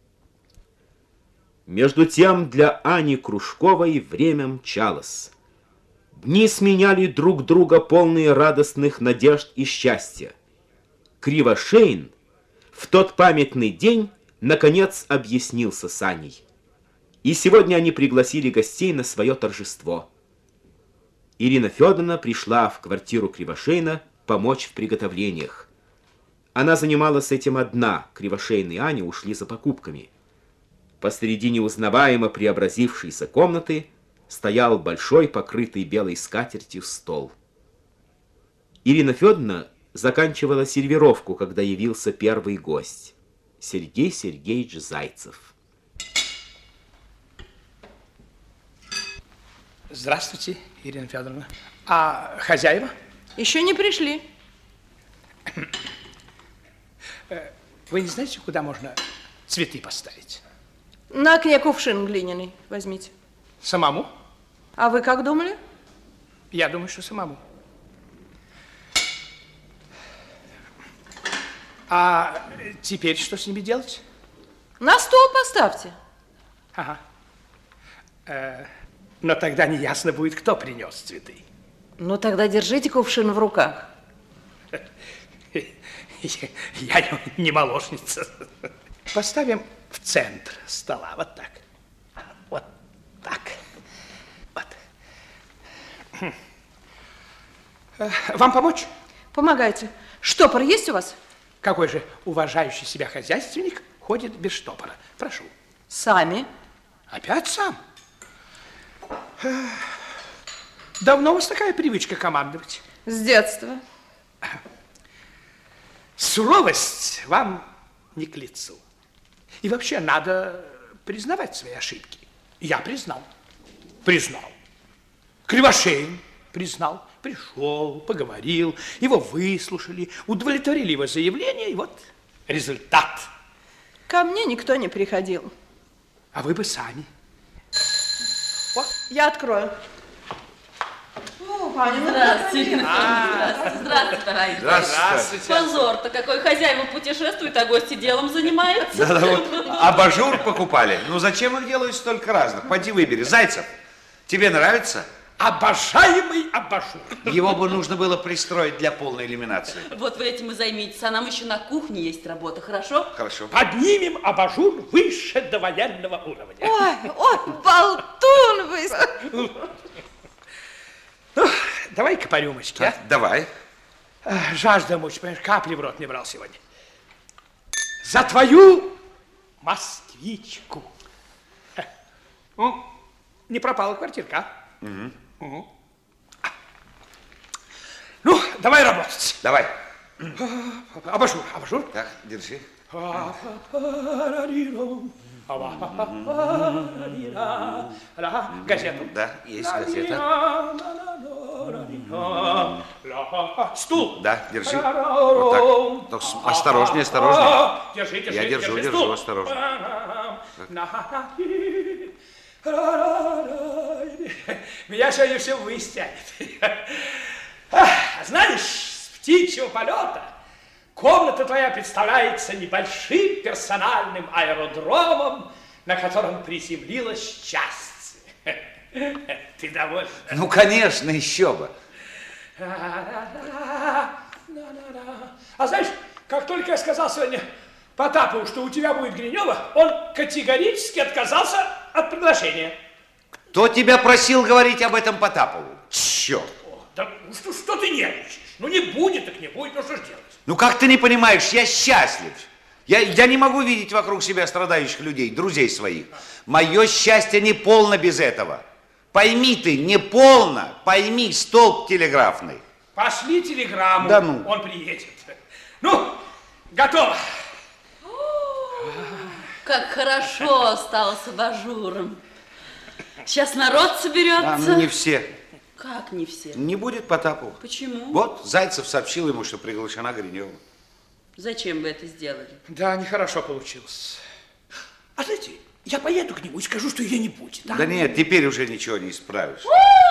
Между тем для Ани Кружковой время мчалось. Дни сменяли друг друга, полные радостных надежд и счастья. Кривошеин в тот памятный день наконец объяснился с Аней. И сегодня они пригласили гостей на свое торжество. Ирина Федоровна пришла в квартиру Кривошеина помочь в приготовлениях. Она занималась этим одна, Кривошеин и Аня ушли за покупками. Посреди неузнаваемо преобразившейся комнаты стоял большой, покрытый белой скатертью стол. Ирина Федоровна заканчивала сервировку, когда явился первый гость — Сергей Сергеевич Зайцев. Здравствуйте, Ирина Федоровна. А хозяева? Еще не пришли. Вы не знаете, куда можно цветы поставить? На окне кувшин глиняный возьмите. Самому? А вы как думали? Я думаю, что самому. А теперь что с ними делать? На стол поставьте. Ага. Э, но тогда неясно будет, кто принес цветы. Ну, тогда держите кувшин в руках. Я не молочница. Поставим в центр стола, вот так. Вот. Так. Вот. Вам помочь? Помогайте. Штопор есть у вас? Какой же уважающий себя хозяйственник ходит без штопора? Прошу. Сами. Опять сам? Давно у вас такая привычка командовать? С детства. Суровость вам не к лицу. И вообще надо признавать свои ошибки. Я признал. Признал. Кривошеин признал. Пришел, поговорил, его выслушали, удовлетворили его заявление, и вот результат. Ко мне никто не приходил. А вы бы сами. О, я открою. Здравствуйте, здравствуйте, здравствуйте, дорогие. Здравствуйте. Позор-то какой, хозяева путешествует, а гости делом занимаются. Да, да, вот абажур покупали. Ну зачем их делают столько разных? Пойди выбери. Зайцев, тебе нравится? Обожаемый абажур. Его бы нужно было пристроить для полной иллюминации. Вот вы этим и займитесь, а нам еще на кухне есть работа, хорошо? Хорошо. Поднимем абажур выше довоенного уровня. Ой, ой, болтун вы! Ну, давай-ка по рюмочке, а? Давай. Жажда мучит, понимаешь, капли в рот не брал сегодня. За твою москвичку. Ну, не пропала квартирка, а? Угу. Угу. Ну, давай работать. Давай. Абажур, абажур. Так, держи. Газету. Да, есть газета. Стул. Да, держи. Вот так. Только осторожнее, осторожнее. Держи, держи. Я держу, держи, держу, стул. осторожно. Меня сегодня все выстянет. Знаешь, с птичьего полета комната твоя представляется небольшим персональным аэродромом, на котором приземлилось счастье. Ты доволен? Ну, конечно, еще бы. А знаешь, как только я сказал сегодня Потапову, что у тебя будет Гринева, он категорически отказался от приглашения. Кто тебя просил говорить об этом Потапову? Черт. Да ну что, что ты нервничаешь? Ну не будет, так не будет, ну что ж делать? Ну как ты не понимаешь, я счастлив. Я, я не могу видеть вокруг себя страдающих людей, друзей своих. Мое счастье не полно без этого. Пойми ты, не полно, пойми, столб телеграфный. Пошли телеграмму, Да ну. Он приедет. Ну, готово. Как хорошо стало с абажуром. Сейчас народ соберется. А, ну не все. Как не все? Не будет Потапова. Почему? Вот Зайцев сообщил ему, что приглашена Гринева. Зачем вы это сделали? Да, нехорошо получилось. А знаете, я поеду к нему и скажу, что ее не будет. Да, да нет, теперь уже ничего не исправишь.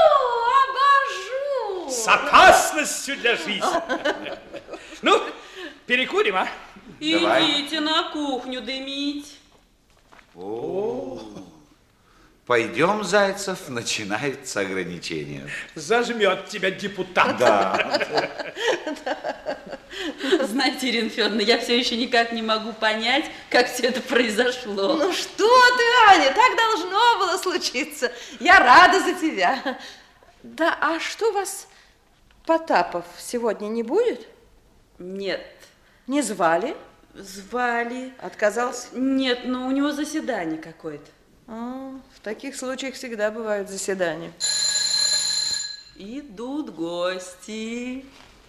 О, абажур! С опасностью для жизни. Ну, перекурим, а? Идите на кухню дымить. О, пойдем, Зайцев, начинается ограничение. Зажмет тебя депутат. Да. Знаете, Ирина Федоровна, я все еще никак не могу понять, как все это произошло. Ну что ты, Аня, так должно было случиться. Я рада за тебя. Да, а что вас Потапов сегодня не будет? Нет. Не звали? Звали. Отказался? Нет, но у него заседание какое-то. А, в таких случаях всегда бывают заседания. Идут гости.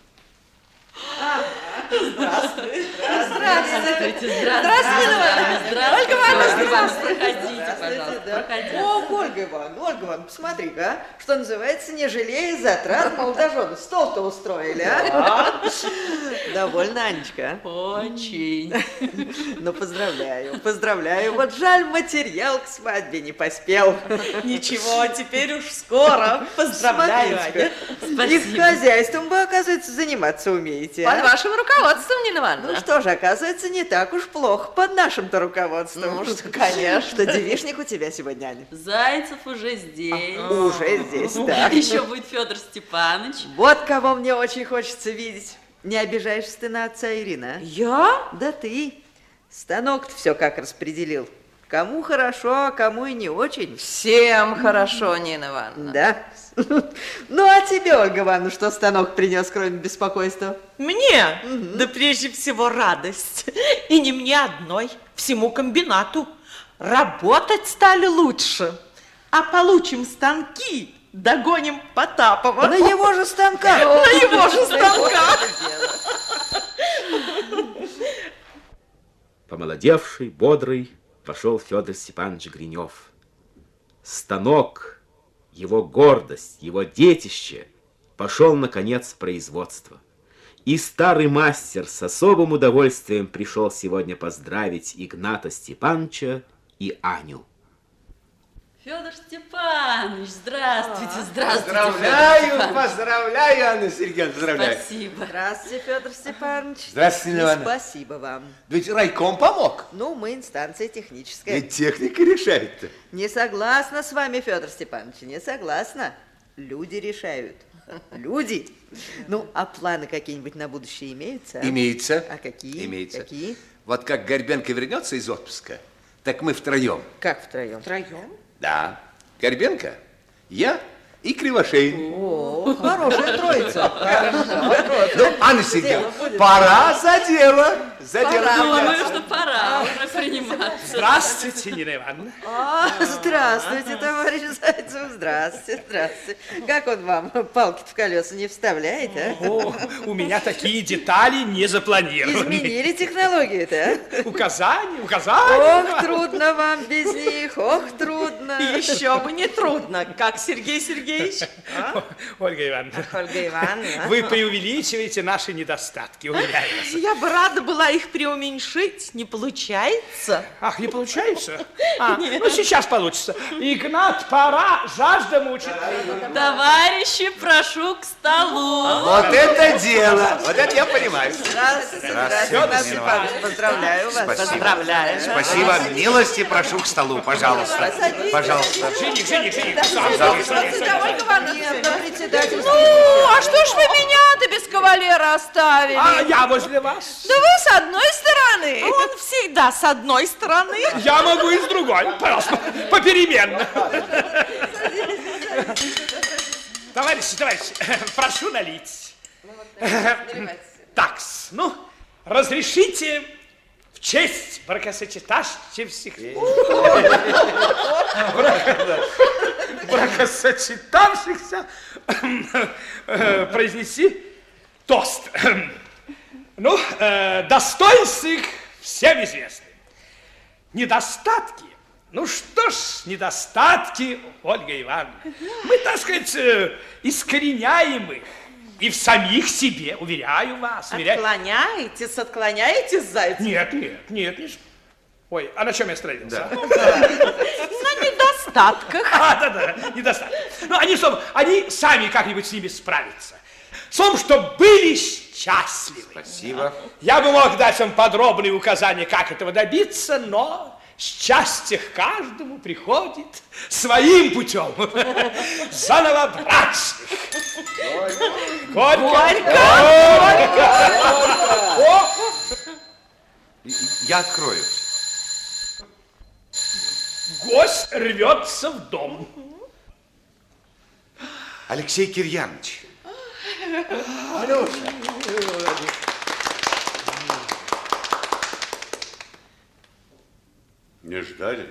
Здравствуй. Здравствуйте. Здравствуйте. Здравствуйте. Ольга Ивановна, здравствуйте. Проходите, пожалуйста, проходите. О, Ольга Ивановна, Ольга Ивановна, посмотри-ка, а, что называется, не жалея затрат, молодожены. Стол-то устроили, а? Довольно, Анечка? Очень. Ну, поздравляю, поздравляю. Вот жаль, материал к свадьбе не поспел. Ничего, теперь уж скоро. Поздравляю, Аня. И хозяйством вы, оказывается, заниматься умеете. Под вашим руководством, Нина Ивановна. Ну что же, оказывается, не так уж плохо под нашим-то руководством. Ну, что, конечно. Что девичник у тебя сегодня, Аня? Зайцев уже здесь. А, уже здесь, да. Еще будет Федор Степанович. Вот кого мне очень хочется видеть. Не обижаешься ты на отца, Ирина? Я? Да ты. Станок-то все как распределил. Кому хорошо, а кому и не очень. Всем хорошо, Нина Ивановна. Да. Ну, а тебе, Ольга Ивановна, что станок принес, кроме беспокойства? Мне? Угу. Да прежде всего радость. И не мне одной, всему комбинату. Работать стали лучше. А получим станки, догоним Потапова. На его же станках. На его же станках. Помолодевший, бодрый, вошел Федор Степанович Гринев. Станок, его гордость, его детище, пошел, наконец, в производство. И старый мастер с особым удовольствием пришел сегодня поздравить Игната Степановича и Аню. Федор Степанович, здравствуйте, здравствуйте. Поздравляю, поздравляю, Анна Сергеевна, поздравляю. Спасибо. Здравствуйте, Федор Степанович. Здравствуйте, Нина Ивановна. Спасибо вам. Ведь райком помог. Ну, мы инстанция техническая. Ведь техника решает-то. Не согласна с вами, Федор Степанович, не согласна. Люди решают. Люди. Ну, а планы какие-нибудь на будущее имеются? Имеются. А какие? Имеются. Какие? Вот как Горбенко вернется из отпуска, так мы втроем. Как втроем? Втроем? Да. Горбенко, я и Кривошеин. О, хорошая троица. Ну, Анна Сергеевна, пора за дело. За дело. Думаю, что пора уже приниматься. Здравствуйте, Нина Ивановна. А, здравствуйте, товарищ Зайцев, здравствуйте, здравствуйте. Как он вам палки в колеса не вставляет, а? О, у меня такие детали не запланированы. Изменили технологию-то, а? Указания, указания. Ох, трудно вам без них, ох, трудно. Еще бы не трудно, как Сергей Сергеевич. А? Ольга Ивановна. Ольга Ивановна. Вы преувеличиваете наши недостатки, уверяю вас. Я бы рада была их преуменьшить, не получается. Ах, не получается? А, ну сейчас получится. Игнат, пора, жажда мучит. Товарищи, прошу к столу. Вот это дело, вот это я понимаю. Здравствуйте, Здравствуйте, здравствуйте, Степанович, поздравляю вас. Спасибо. Поздравляю. Спасибо, милости прошу к столу, пожалуйста. Пожалуйста. Жених, жених, жених. Нет, на председательстве. Ну, а что ж вы меня-то без кавалера оставили? А я возле вас. Да вы с одной стороны. Он всегда с одной стороны. Я могу и с другой. Пожалуйста, попеременно. Товарищи, товарищи, прошу налить. Такс, ну, разрешите в честь бракосочетавшихся... бракосочетавшихся произнести тост. Ну, э, достоинства их всем известны. Недостатки. Ну что ж, недостатки, Ольга Ивановна. Мы, так сказать, э, искореняем их. И в самих себе, уверяю вас. Уверяю. Отклоняетесь, отклоняетесь, Зайцев? Нет, нет, нет, не... Ой, а на чем я остановился? Да. На недостатках. А, да-да, недостатки. Ну, они, чтобы, они сами как-нибудь с ними справятся. В том, чтобы были счастливы. Спасибо. Я бы мог дать вам подробные указания, как этого добиться, но счастье к каждому приходит своим путем. За новобрачных. Горько. Горько. Я открою. Гость рвется в дом. Алексей Кирьянович. Алёша. Не ждали?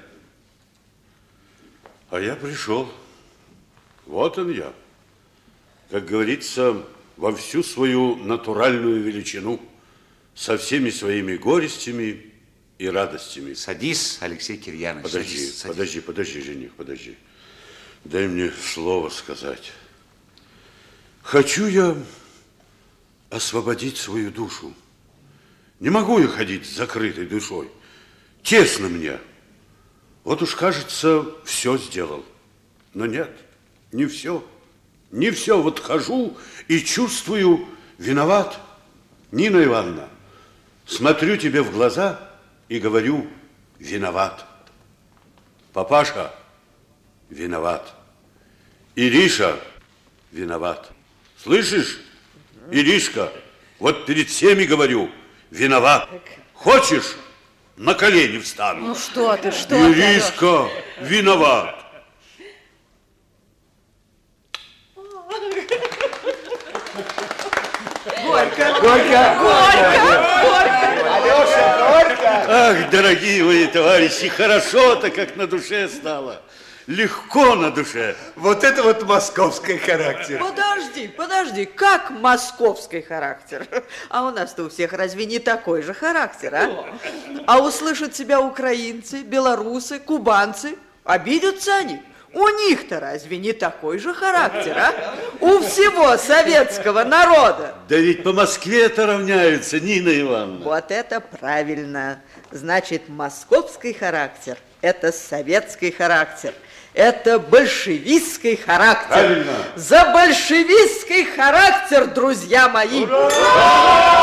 А я пришел. Вот он я. Как говорится, во всю свою натуральную величину, со всеми своими горестями и радостями. Садись, Алексей Кирьянович. Подожди, садись, садись. подожди, подожди, жених, подожди. Дай мне слово сказать. Хочу я освободить свою душу. Не могу я ходить с закрытой душой. Тесно мне. Вот уж, кажется, все сделал. Но нет, не все. Не все. Вот хожу и чувствую, виноват. Нина Ивановна, смотрю тебе в глаза и говорю, виноват. Папаша, виноват. Ириша, виноват. Слышишь, Иришка, вот перед всеми говорю, виноват. Хочешь, на колени встану. Ну что ты, что ты? Ириска виноват. Горько, Горько, горько, горько. Алеша, горько. Ах, дорогие мои товарищи, хорошо-то, как на душе стало. Легко на душе. Вот это вот московский характер. Подожди, подожди, как московский характер? А у нас-то у всех разве не такой же характер, а? А услышат тебя украинцы, белорусы, кубанцы, обидятся они? У них-то разве не такой же характер, а? У всего советского народа. Да ведь по Москве-то равняются, Нина Ивановна. Вот это правильно. Значит, московский характер – это советский характер. Это большевистский характер. Правильно. За большевистский характер, друзья мои! Ура!